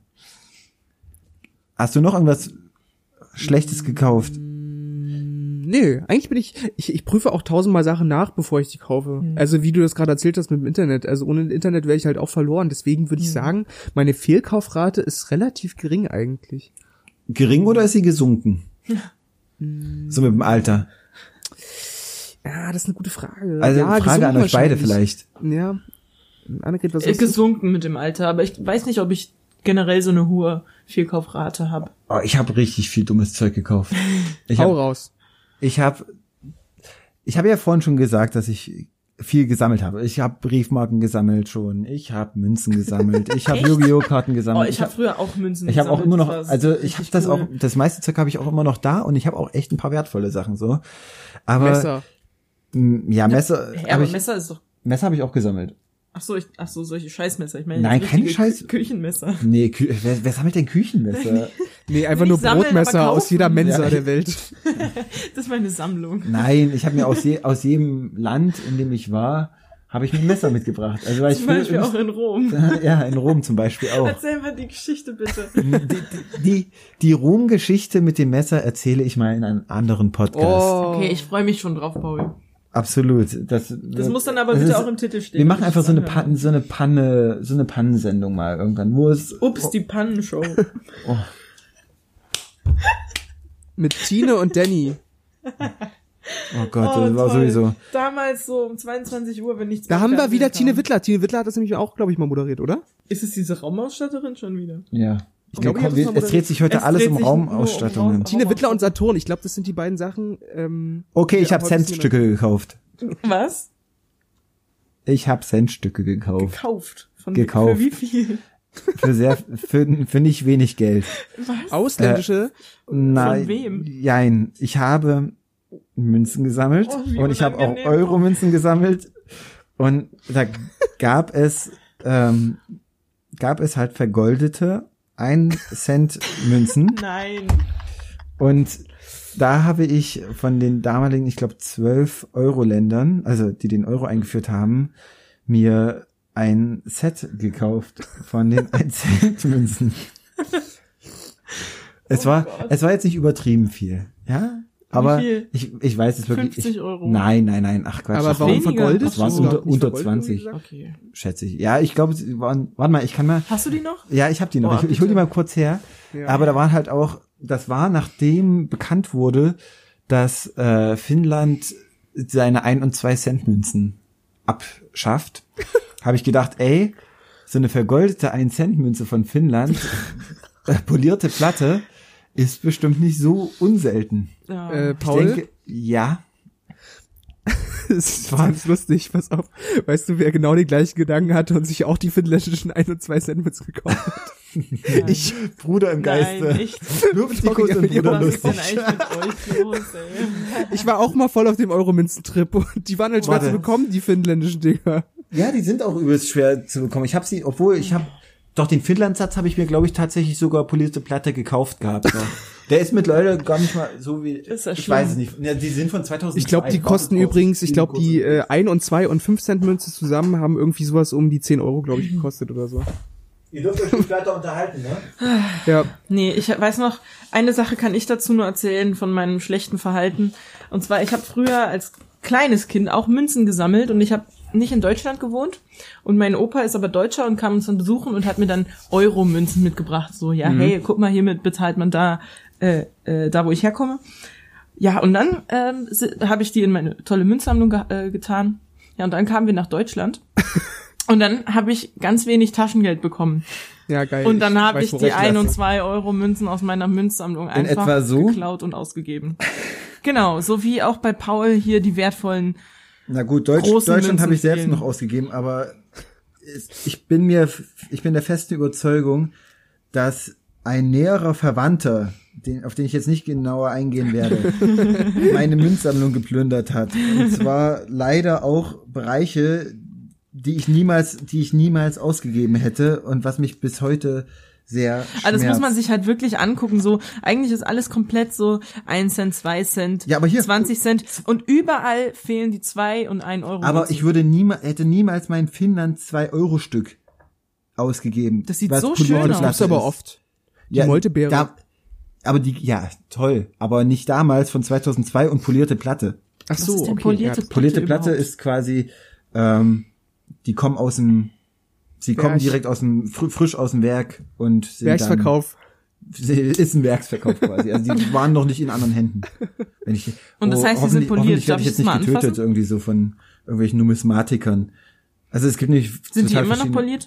S1: Hast du noch irgendwas Schlechtes gekauft?
S2: Nö, eigentlich bin ich, ich, ich prüfe auch tausendmal Sachen nach, bevor ich die kaufe.
S3: Mhm.
S2: Also wie du das gerade erzählt hast mit dem Internet. Also ohne Internet wäre ich halt auch verloren. Deswegen würde ich
S3: Mhm.
S2: sagen, meine Fehlkaufrate ist relativ gering eigentlich.
S1: Gering oder ist sie gesunken? So mit dem Alter.
S2: Ja, das ist eine gute Frage.
S1: Also
S2: ja,
S1: Frage
S2: gesunken
S1: an euch beide
S2: wahrscheinlich.
S1: vielleicht.
S2: Ja. Annegret, was
S3: Ist
S2: sagst du?
S3: gesunken mit dem Alter, aber ich weiß nicht, ob ich generell so eine hohe Fehlkaufrate habe.
S1: Oh, ich habe richtig viel dummes Zeug gekauft. Ich
S2: Hau
S1: habe
S2: raus.
S1: ich habe ich habe ja vorhin schon gesagt, dass ich viel gesammelt habe. Ich habe Briefmarken gesammelt schon. Ich habe Münzen gesammelt. Ich habe
S3: Echt?
S1: Yu-Gi-Oh Karten
S3: Oh,
S1: gesammelt.
S3: ich habe früher auch Münzen
S1: Ich habe auch immer noch,
S3: gesammelt, das war
S1: also ich
S3: richtig
S1: habe das
S3: cool.
S1: auch, das meiste Zeug habe ich auch immer noch da und ich habe auch echt ein paar wertvolle Sachen so. Aber
S2: Messer.
S1: m, ja, Messer,
S3: Ja,
S1: hab
S3: aber
S1: ich,
S3: Messer ist doch.
S1: Messer habe ich auch gesammelt.
S3: Ach so, ich, ach so, solche Scheißmesser. Ich meine,
S1: Nein,
S3: jetzt
S1: keine
S3: richtige
S1: Scheiß-
S3: Kü- Küchenmesser.
S1: Nee, Kü wer, wer sammelt denn Küchenmesser?
S2: Nee, einfach
S3: Will
S2: nur
S3: ich sammeln,
S2: Brotmesser
S3: aber
S2: aus
S3: kaufen.
S2: jeder Mensa
S1: Ja.
S2: der Welt.
S3: Das ist meine Sammlung.
S1: Nein, ich habe mir aus, je, aus jedem Land, in dem ich war, habe ich mir ein Messer mitgebracht. Also weil
S3: Zum
S1: ich
S3: Beispiel
S1: will,
S3: auch in Rom.
S1: ja, in Rom zum Beispiel auch.
S3: Erzähl mal die Geschichte bitte.
S1: Die, die, die Rom-Geschichte mit dem Messer erzähle ich mal in einem anderen Podcast.
S2: Oh.
S3: Okay, ich freue mich schon drauf, Paul.
S1: Absolut. Das,
S3: Das muss dann aber
S1: das
S3: bitte
S1: ist,
S3: auch im Titel stehen.
S1: Wir machen
S3: will ich
S1: einfach so eine
S3: anhören.
S1: Panne, so eine Panne, so eine Pannensendung mal irgendwann, wo es.
S3: Ups, die Pannenshow.
S1: Oh,
S2: Mit Tine und Danny.
S1: oh Gott,
S3: Oh,
S1: das war
S3: toll.
S1: sowieso.
S3: Damals so um zweiundzwanzig Uhr, wenn nichts
S2: Da
S3: mehr
S2: haben wir
S3: Fernsehen
S2: wieder
S3: kam.
S2: Tine Wittler. Tine Wittler hat das nämlich auch, glaube ich, mal moderiert, oder?
S3: Ist es diese Raumausstatterin schon wieder?
S1: Ja.
S2: Ich glaube,
S1: wir,
S2: ich
S1: wir,
S2: hab das
S1: es
S2: mal
S1: dreht sich heute
S3: Es
S1: alles
S3: dreht
S1: um
S3: sich nur um
S1: Raumausstattungen.
S3: Raum-
S2: Tine Wittler und Saturn. Ich glaube, das sind die beiden Sachen. Ähm,
S1: Okay, ich
S2: die
S1: habe
S2: heute
S1: Centstücke gekauft.
S3: Was?
S1: Ich habe Centstücke gekauft.
S3: Gekauft. Von
S1: Gekauft.
S3: Für wie viel?
S1: Für sehr, für, für nicht wenig Geld.
S3: Was?
S2: Ausländische.
S1: Nein.
S3: wem?
S1: Nein, ich habe Münzen gesammelt
S3: Oh, wie
S1: und ich habe auch
S3: unangenehm.
S1: Euro-Münzen gesammelt und da gab es ähm, gab es halt vergoldete ein Cent Münzen
S3: Nein.
S1: und da habe ich von den damaligen, ich glaube zwölf Euro-Ländern, also die den Euro eingeführt haben, mir ein Set gekauft von den ein Cent Münzen. Es
S3: Oh
S1: war,
S3: Gott.
S1: es war jetzt nicht übertrieben viel, ja? Aber
S3: viel?
S1: ich, ich weiß es wirklich.
S3: fünfzig
S1: ich,
S3: Euro?
S1: Nein, nein, nein, ach Quatsch.
S2: Aber
S1: das
S2: warum
S3: weniger.
S2: vergoldet?
S1: Das waren
S2: Hast du
S1: unter,
S2: doch nicht
S1: unter
S2: vergoldet
S1: zwanzig,
S2: irgendwie gesagt?
S3: Okay.
S1: schätze ich. Ja, ich glaube, sie waren, warte mal, ich kann mal,
S3: Hast du die noch?
S1: ja, ich habe die noch.
S3: Oh,
S1: ich ich hol die
S3: bitte.
S1: mal kurz her.
S2: Ja.
S1: Aber da waren halt auch, das war nachdem bekannt wurde, dass äh, Finnland seine ein und zwei Cent Münzen abschafft, habe ich gedacht, ey, so eine vergoldete ein Cent Münze von Finnland, äh, polierte Platte, ist bestimmt nicht so unselten.
S3: Ja.
S2: Äh,
S1: Ich
S2: Paul,
S1: denke, ja.
S2: das ist ganz lustig, pass auf. Weißt du, wer genau den gleichen Gedanken hatte und sich auch die finnländischen ein und zwei Cent Münzen gekauft hat?
S3: Nein.
S2: Ich,
S1: Bruder im Geiste.
S3: Nein, echt.
S1: Luftikus und
S2: Sorry,
S1: Bruder
S3: Was ist denn
S1: lustig.
S3: eigentlich mit euch los, ey?
S2: ich war auch mal voll auf dem Euro-Münzen-Trip und die waren halt schwer
S1: Warte.
S2: zu bekommen, die finnländischen Dinger.
S1: Ja, die sind auch übelst schwer zu bekommen. Ich habe sie, obwohl ich habe, doch den Finnland-Satz habe ich mir, glaube ich, tatsächlich sogar polierte Platte gekauft gehabt. So. Der ist mittlerweile gar nicht mal so wie,
S3: Ist das
S1: ich
S3: schlimm?
S1: weiß es nicht. Ja, die sind von zweitausendzwei.
S2: Ich glaube, die kosten übrigens, ich glaube, die äh, ein und zwei und fünf Cent Münze zusammen haben irgendwie sowas um die zehn Euro, glaube ich, gekostet oder so.
S1: Ihr dürft euch nicht weiter unterhalten, ne?
S2: Ja,
S3: Nee, ich weiß noch, eine Sache kann ich dazu nur erzählen von meinem schlechten Verhalten. Und zwar, ich habe früher als kleines Kind auch Münzen gesammelt und ich habe nicht in Deutschland gewohnt. Und mein Opa ist aber Deutscher und kam uns dann besuchen und hat mir dann Euro-Münzen mitgebracht. So, ja,
S2: Mhm.
S3: hey, guck mal, hiermit bezahlt man da, äh, äh, da wo ich herkomme. Ja, und dann ähm, habe ich die in meine tolle Münzsammlung ge äh, getan. Ja, und dann kamen wir nach Deutschland. Und dann habe ich ganz wenig Taschengeld bekommen.
S2: ja, geil.
S3: Und dann habe
S2: weiß,
S3: ich
S2: worauf
S3: die
S2: das
S3: ein und
S2: ist.
S3: zwei Euro Münzen aus meiner Münzsammlung
S1: In
S3: einfach
S1: etwa so?
S3: geklaut und ausgegeben. Genau, so wie auch bei Paul hier die wertvollen.
S1: Na gut, Deutsch,
S3: Großen
S1: Deutschland habe ich selbst
S3: fehlen.
S1: noch ausgegeben, aber es- ich bin mir, ich bin der festen Überzeugung, dass ein näherer Verwandter, den, auf den ich jetzt nicht genauer eingehen werde, meine Münzsammlung geplündert hat. Und zwar leider auch Bereiche, die ich niemals, die ich niemals ausgegeben hätte und was mich bis heute sehr schmerzt.
S3: Also das muss man sich halt wirklich angucken. So, eigentlich ist alles komplett so ein Cent, zwei Cent,
S1: Ja, aber hier-
S3: zwanzig Cent und überall fehlen die zwei und ein Euro.
S1: Aber
S3: Münzen.
S1: ich würde niemals, hätte niemals mein Finnland zwei Euro Stück ausgegeben.
S3: Das sieht
S1: was
S3: so
S1: polierte
S3: schön aus.
S1: Platte
S2: Das ist aber
S1: ist.
S2: oft. Die Moltebeere.
S1: Da, aber die, ja, toll. Aber nicht damals von zweitausendzwei und polierte Platte.
S2: Ach
S3: Was
S2: so,
S3: ist denn
S2: okay.
S3: polierte
S2: ja.
S1: Polierte Platte
S3: überhaupt?
S1: ist quasi, ähm, die kommen aus dem, sie kommen
S2: Werk.
S1: direkt aus dem, fr frisch aus dem Werk und sind
S2: Werksverkauf.
S1: dann, ist ein Werksverkauf quasi. Also die waren noch nicht in anderen Händen. Wenn ich,
S3: Und das heißt, sie
S1: hoffentlich-
S3: sind poliert.
S1: hoffentlich
S3: Darf
S1: werde ich
S3: ich
S1: jetzt
S3: das
S1: nicht
S3: mal
S1: getötet,
S3: anfassen?
S1: irgendwie so von irgendwelchen Numismatikern. Also es gibt nicht
S3: Sind die
S1: total
S3: immer noch
S1: verschiedene-
S3: poliert?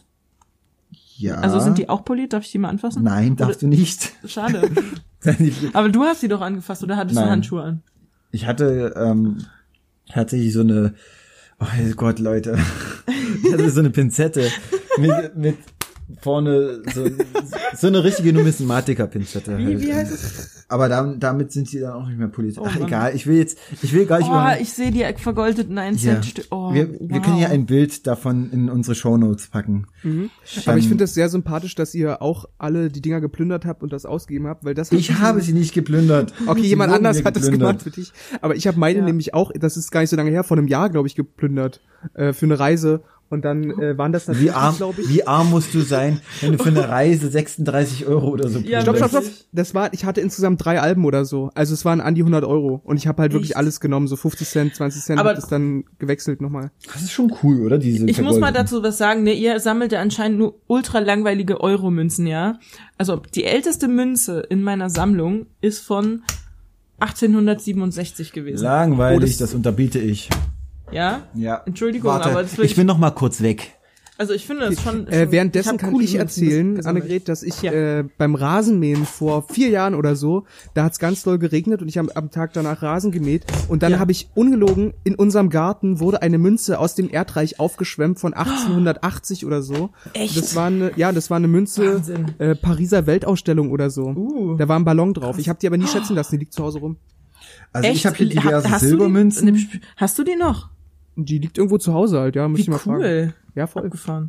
S1: Ja.
S3: Also sind die auch poliert? Darf ich die mal anfassen?
S1: Nein, darfst du nicht.
S3: Schade. Aber du hast sie doch angefasst oder hattest
S1: Nein.
S3: du Handschuhe an?
S1: Ich hatte ähm, tatsächlich so eine, oh Gott, Leute, ich hatte so eine Pinzette mit, mit vorne so, so eine richtige Numismatiker-Pinzette.
S3: Wie,
S1: halt.
S3: wie heißt es?
S1: Aber da, damit sind sie dann auch nicht mehr politisch.
S3: Oh,
S1: Ach,
S3: Mann.
S1: egal, ich will jetzt, ich will gar nicht
S3: Oh,
S1: über...
S3: ich sehe die vergoldeten ein
S1: Ja.
S3: Cent Stück. Oh,
S1: wir,
S3: wow.
S1: wir können hier ein Bild davon in unsere Shownotes packen.
S2: Mhm.
S1: Dann-
S2: Aber ich finde es sehr sympathisch, dass ihr auch alle die Dinger geplündert habt und das ausgegeben habt, weil das hat-
S1: Ich habe sie nicht geplündert.
S2: Okay,
S1: Sie
S2: jemand
S1: wurden
S2: anders
S1: mir
S2: hat das
S1: geplündert.
S2: gemacht für dich. Aber ich habe meine
S3: Ja.
S2: nämlich auch, das ist gar nicht so lange her, vor einem Jahr, glaube ich, geplündert äh, für eine Reise. Und dann äh, waren das
S1: Wie
S2: natürlich,
S1: arm,
S2: glaube ich.
S1: wie arm musst du sein, wenn du für eine Reise sechsunddreißig Euro oder so
S3: Ja,
S2: Stopp, stopp, stopp.
S3: wirklich?
S2: Das war, ich hatte insgesamt drei Alben oder so. Also es waren an die hundert Euro. Und ich habe halt wirklich
S3: Echt?
S2: alles genommen, so fünfzig Cent, zwanzig Cent,
S3: Aber-
S2: hab das dann gewechselt nochmal.
S1: Das ist schon cool, oder? Diese
S3: Ich muss mal
S1: vergoldeten.
S3: dazu was sagen, ne, ihr sammelt ja anscheinend nur ultra langweilige Euro-Münzen, ja? Also die älteste Münze in meiner Sammlung ist von achtzehnhundertsiebenundsechzig gewesen.
S1: Langweilig,
S2: Oh, das-
S1: das unterbiete ich.
S3: Ja?
S1: Ja.
S3: Entschuldigung,
S1: Warte,
S3: aber das will
S1: ich bin noch mal kurz weg.
S3: Also ich finde das schon...
S2: Äh,
S3: schon
S2: währenddessen
S3: hab
S2: kann
S3: coole
S2: ich
S3: Münzen
S2: erzählen,
S3: gesammelt.
S2: Annegret, dass ich
S3: Ja.
S2: äh, beim Rasenmähen vor vier Jahren oder so, da hat's ganz doll geregnet und ich habe am Tag danach Rasen gemäht und dann
S3: Ja.
S2: habe ich ungelogen, in unserem Garten wurde eine Münze aus dem Erdreich aufgeschwemmt von achtzehnhundertachtzig oder so.
S3: Echt?
S2: Das war eine, ja, das war eine Münze,
S3: Wahnsinn.
S2: äh, Pariser Weltausstellung oder so.
S3: Uh.
S2: Da war ein Ballon drauf. Ich habe die aber nie schätzen lassen, die liegt zu Hause rum.
S1: Also
S3: Echt?
S1: ich habe hier diverse
S3: Ha- hast du die-
S1: Silbermünzen.
S3: Ne, Hast du die noch?
S2: Die liegt irgendwo zu Hause halt, ja, muss
S3: Wie
S2: ich mal fragen.
S3: cool.
S2: Ja, voll.
S3: Abgefahren.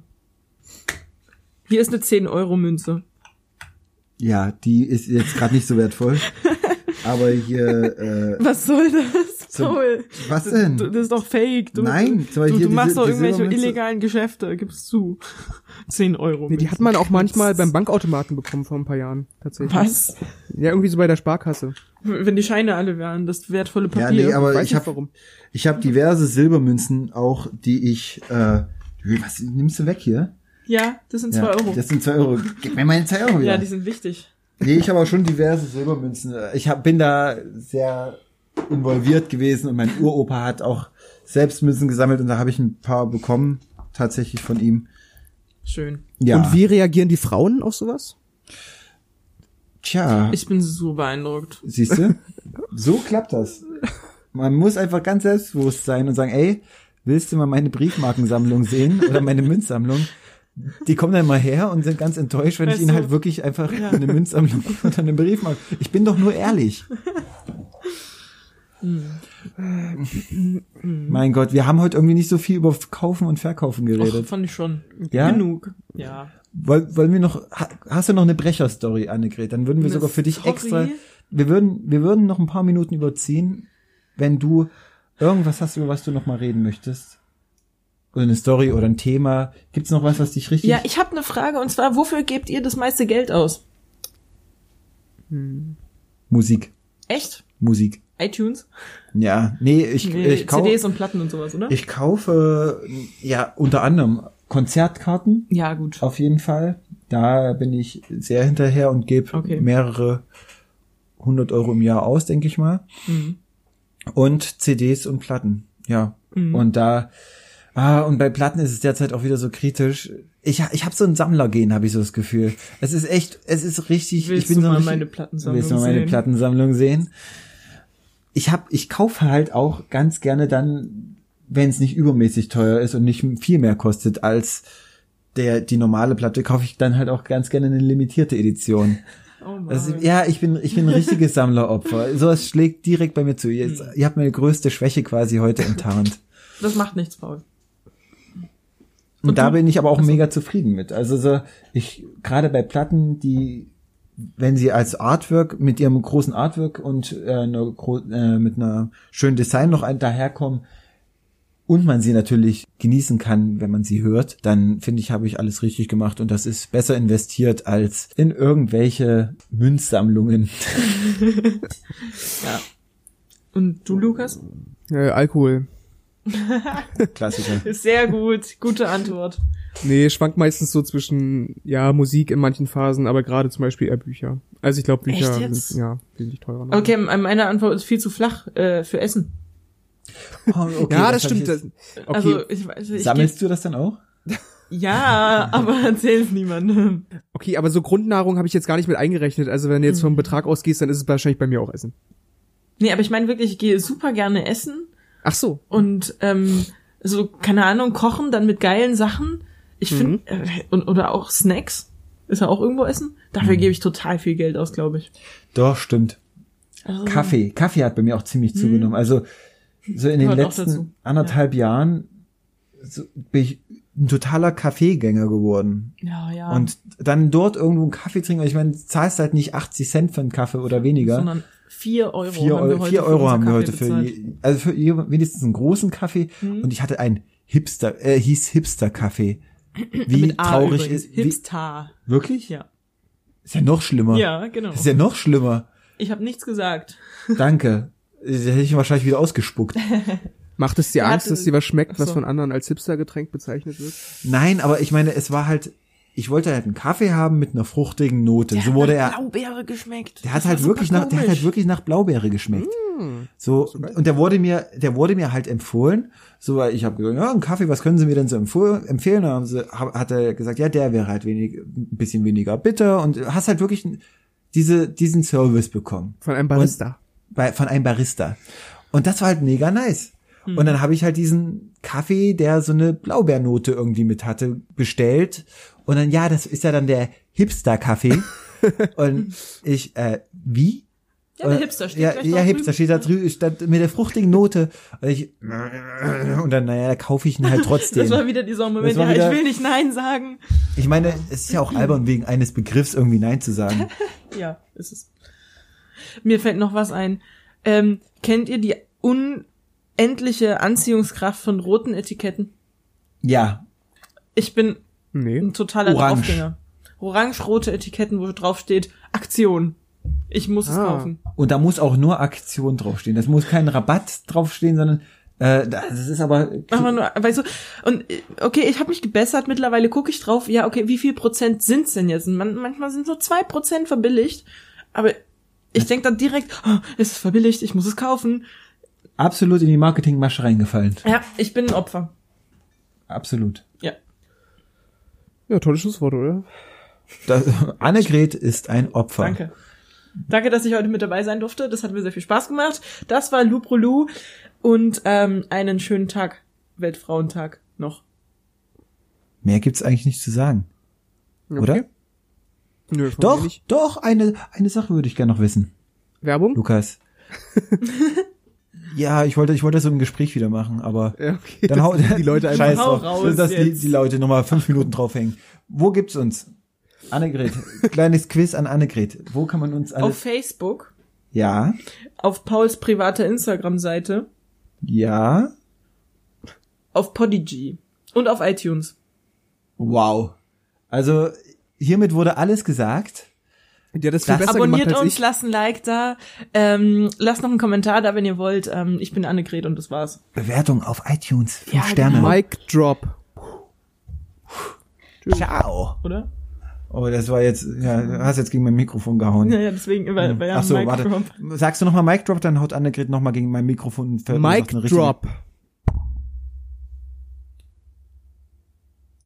S3: Hier ist eine zehn-Euro-Münze.
S1: Ja, die ist jetzt gerade nicht so wertvoll. Aber hier, äh,
S3: Was soll das,
S1: So-
S3: Paul?
S1: was denn?
S3: Du, das ist doch fake. Du,
S1: Nein, zum Beispiel
S3: du,
S1: hier
S3: du machst
S1: diese-
S3: doch
S1: die
S3: irgendwelche
S1: Silbermünze.
S3: illegalen Geschäfte, gib's zu. zehn Euro.
S2: Nee, die hat man auch manchmal beim Bankautomaten bekommen vor ein paar Jahren, tatsächlich.
S3: Was?
S2: Ja, irgendwie so bei der Sparkasse.
S3: Wenn die Scheine alle wären, das wertvolle
S1: Ja,
S3: Papier.
S1: nee, aber
S2: Weiß
S1: ich
S2: nicht
S1: habe
S2: warum.
S1: ich habe diverse Silbermünzen auch, die ich, äh, was nimmst du weg hier?
S3: Ja, das sind zwei
S1: Ja,
S3: Euro.
S1: Das sind zwei Euro. Gib mir meine zwei Euro wieder.
S3: Ja, die sind wichtig.
S1: Nee, ich habe auch schon diverse Silbermünzen. Ich hab, bin da sehr involviert gewesen und mein Uropa hat auch selbst Münzen gesammelt und da habe ich ein paar bekommen, tatsächlich von ihm.
S3: Schön.
S1: Ja.
S2: Und wie reagieren die Frauen auf sowas?
S1: Tja,
S3: Ich bin so beeindruckt.
S1: siehst du? So klappt das. Man muss einfach ganz selbstbewusst sein und sagen, ey, willst du mal meine Briefmarkensammlung sehen oder meine Münzsammlung? Die kommen dann mal her und sind ganz enttäuscht, wenn
S3: Weißt
S1: ich ihnen
S3: du-
S1: halt wirklich einfach eine Münzsammlung oder eine Briefmarke. Ich bin doch nur ehrlich. Mein Gott, wir haben heute irgendwie nicht so viel über Kaufen und Verkaufen
S3: Och,
S1: geredet.
S3: fand ich schon.
S1: Ja?
S3: Genug. Ja.
S1: Woll, wollen wir noch, ha- hast du noch eine Brecher-Story, Annegret? Dann würden wir
S3: Eine
S1: sogar für dich
S3: Story?
S1: extra, wir würden, wir würden noch ein paar Minuten überziehen, wenn du irgendwas hast, über was du noch mal reden möchtest. Oder eine Story oder ein Thema. Gibt's noch was, was dich richtig...
S3: Ja, ich habe eine Frage und zwar, wofür gebt ihr das meiste Geld aus?
S1: Musik.
S3: Echt?
S1: Musik.
S3: iTunes?
S1: Ja, nee, ich,
S3: Nee,
S1: ich, kau
S3: C Ds und Platten und sowas, oder?
S1: ich kaufe, ja, unter anderem Konzertkarten.
S3: Ja, gut.
S1: Auf jeden Fall. Da bin ich sehr hinterher und gebe
S3: Okay.
S1: mehrere hundert Euro im Jahr aus, denke ich mal.
S3: Mhm.
S1: Und C Ds und Platten. Ja.
S3: Mhm.
S1: Und da, ah, und bei Platten ist es derzeit auch wieder so kritisch. Ich, ich habe so ein Sammlergehen, habe ich so das Gefühl. Es ist echt, es ist richtig.
S3: Willst
S1: ich bin
S3: du
S1: so
S3: mal
S1: richtig,
S3: meine Plattensammlung
S1: Willst du mal meine
S3: sehen?
S1: Plattensammlung sehen? Ich hab, ich kaufe halt auch ganz gerne dann, wenn es nicht übermäßig teuer ist und nicht viel mehr kostet als der die normale Platte, kaufe ich dann halt auch ganz gerne eine limitierte Edition.
S3: Oh Mann.
S1: Also, ja, ich bin ich bin ein richtiges Sammleropfer. Sowas schlägt direkt bei mir zu. Jetzt,
S3: Hm.
S1: ihr habt meine größte Schwäche quasi heute enttarnt.
S3: Das macht nichts, Paul.
S1: Und,
S3: Und
S1: da
S3: du?
S1: bin ich aber auch
S3: Ach so.
S1: mega zufrieden mit. Also so, ich gerade bei Platten, die, wenn sie als Artwork mit ihrem großen Artwork und äh, einer, gro- äh, mit einer schönen Design noch ein, daherkommen und man sie natürlich genießen kann, wenn man sie hört, dann finde ich, habe ich alles richtig gemacht und das ist besser investiert als in irgendwelche Münzsammlungen.
S3: Ja. Und du, Lukas?
S2: Äh, Alkohol.
S1: Klassiker.
S3: Ist sehr gut. Gute Antwort.
S2: Nee, schwankt meistens so zwischen, ja, Musik in manchen Phasen, aber gerade zum Beispiel eher Bücher. Also ich glaube, Bücher
S3: Echt jetzt?
S2: sind, ja, wesentlich teurer. noch.
S3: Okay, meine Antwort ist viel zu flach äh, für Essen.
S1: Oh, okay,
S2: ja, das
S1: hab ich
S2: stimmt.
S1: jetzt-
S2: Das, okay,
S3: Also ich weiß, ich
S1: Sammelst du das dann auch?
S3: geb- ja, aber erzähl es niemandem.
S2: okay, aber so Grundnahrung habe ich jetzt gar nicht mit eingerechnet. Also wenn du jetzt vom Betrag ausgehst, dann ist es wahrscheinlich bei mir auch Essen.
S3: Nee, aber ich meine wirklich, ich gehe super gerne essen
S2: Ach so.
S3: und ähm, so, keine Ahnung, kochen dann mit geilen Sachen Ich finde, äh, und oder auch Snacks. Ist er auch irgendwo essen? Dafür mhm. gebe ich total viel Geld aus, glaube ich.
S1: Doch, stimmt.
S3: Also,
S1: Kaffee. Kaffee hat bei mir auch ziemlich mhm. zugenommen. Also so in den
S3: Gehört
S1: letzten anderthalb
S3: ja.
S1: Jahren so bin ich ein totaler Kaffeegänger geworden.
S3: Ja, ja.
S1: Und dann dort irgendwo einen Kaffee trinken. Ich meine, zahlst halt nicht achtzig Cent für einen Kaffee oder weniger.
S3: Sondern vier Euro
S1: vier
S3: haben wir heute
S1: vier
S3: für
S1: Euro haben wir heute
S3: bezahlt.
S1: für, je, also für je, wenigstens einen großen Kaffee. Mhm. Und ich hatte einen Hipster, äh, hieß Hipster-Kaffee. Wie
S3: Mit A
S1: traurig
S3: übrigens.
S1: ist. Wie,
S3: Hipster.
S1: wirklich?
S3: Ja.
S1: Ist ja noch schlimmer.
S3: Ja, genau.
S1: Ist ja noch schlimmer.
S3: Ich habe nichts gesagt.
S1: Danke. Da hätte ich ihn wahrscheinlich wieder ausgespuckt.
S2: Macht es dir
S3: Er
S2: Angst,
S3: hatte-
S2: dass dir was schmeckt, was
S3: Ach so.
S2: von anderen als Hipstergetränk bezeichnet wird?
S1: Nein, aber ich meine, es war halt, ich wollte halt einen Kaffee haben mit einer fruchtigen Note. So wurde er,
S3: Blaubeere geschmeckt.
S1: der hat
S3: Das
S1: halt
S3: war
S1: wirklich
S3: super
S1: nach, der hat
S3: komisch.
S1: halt wirklich nach Blaubeere geschmeckt.
S2: Hm.
S1: So, und der wurde mir, der wurde mir halt empfohlen. So, weil ich habe gesagt, ja, einen Kaffee, was können Sie mir denn so empfohlen, empfehlen? Dann haben sie, hab, hat er gesagt, ja, der wäre halt wenig, ein bisschen weniger bitter und hast halt wirklich diese, diesen Service bekommen.
S2: Von einem Barista.
S1: Bei, von einem Barista. Und das war halt mega nice. Und dann habe ich halt diesen Kaffee, der so eine Blaubeernote irgendwie mit hatte, bestellt. Und dann, ja, das ist ja dann der Hipster-Kaffee. Und ich, äh, wie?
S3: Ja, der Hipster steht
S1: ja,
S3: gleich
S1: ja,
S3: noch
S1: Hipster
S3: drüben.
S1: steht da drüben, stand mit der fruchtigen Note. Und ich, und dann, naja, da kaufe ich ihn halt trotzdem.
S3: Das war wieder dieser Moment,
S1: Das war
S3: ja,
S1: wieder-
S3: ich will nicht Nein sagen.
S1: Ich meine, es ist ja auch albern, wegen eines Begriffs irgendwie Nein zu sagen.
S3: Ja, ist es. Mir fällt noch was ein. Ähm, kennt ihr die unendliche Anziehungskraft von roten Etiketten?
S1: Ja,
S3: Ich bin
S2: Nee.
S3: ein totaler
S1: Orange.
S3: Draufgänger. Orange-rote Etiketten, wo drauf steht, Aktion. Ich muss es
S2: Ah.
S3: kaufen.
S1: und da muss auch nur Aktion draufstehen. Das muss kein Rabatt draufstehen, sondern äh, das ist aber
S3: Aber nur, weißt du, und äh, okay, ich habe mich gebessert, mittlerweile gucke ich drauf, ja, okay, wie viel Prozent sind's denn jetzt? Und man, manchmal sind so zwei Prozent verbilligt, aber ich denk dann direkt, oh, es ist verbilligt, ich muss es kaufen.
S1: absolut in die Marketingmasche reingefallen.
S3: Ja, ich bin ein Opfer.
S1: Absolut.
S3: Ja.
S2: Ja, tolles Schlusswort, oder?
S1: Das, Annegret ist ein Opfer.
S3: Danke. Danke, dass ich heute mit dabei sein durfte. Das hat mir sehr viel Spaß gemacht. Das war Luprolu und ähm, einen schönen Tag, Weltfrauentag noch.
S1: Mehr gibt's eigentlich nicht zu sagen.
S2: Okay.
S1: Oder?
S2: Nö, von mir
S1: Doch,
S2: nicht.
S1: doch, eine, eine Sache würde ich gerne noch wissen,
S2: Werbung?
S1: Lukas. Ja, ich wollte, ich wollte das so im Gespräch wieder machen, aber
S2: Ja, okay.
S1: dann haut
S2: die Leute einfach.
S1: Scheiß
S3: Hau
S1: drauf,
S3: raus
S1: dass die,
S3: jetzt.
S1: die Leute nochmal fünf Minuten draufhängen. Wo gibt's uns? Annegret, kleines Quiz an Annegret. Wo kann man uns
S3: Auf
S1: alles?
S3: Facebook,
S1: Ja,
S3: auf Pauls privater Instagram-Seite,
S1: ja,
S3: auf Podigy und auf iTunes.
S1: wow. Also hiermit wurde alles gesagt.
S2: Die hat das viel
S1: Das-
S2: besser
S3: Abonniert
S2: gemacht als
S3: uns,
S2: ich.
S3: lasst ein Like da, ähm, lasst noch einen Kommentar da, wenn ihr wollt. Ähm, ich bin Annegret und das war's.
S1: Bewertung auf iTunes, fünf
S3: Ja,
S1: Sterne.
S3: genau.
S2: Mic Drop.
S1: Ciao.
S3: Oder?
S1: Oh, das war jetzt, ja, du hast jetzt gegen mein Mikrofon gehauen.
S3: Ja, ja, deswegen, weil, weil ja
S1: Ach so,
S3: Mic
S1: warte.
S3: Drop.
S1: Sagst du nochmal Mic Drop, dann haut Annegret nochmal gegen mein Mikrofon. und verursacht
S2: Mic
S1: eine richtige-
S2: Drop.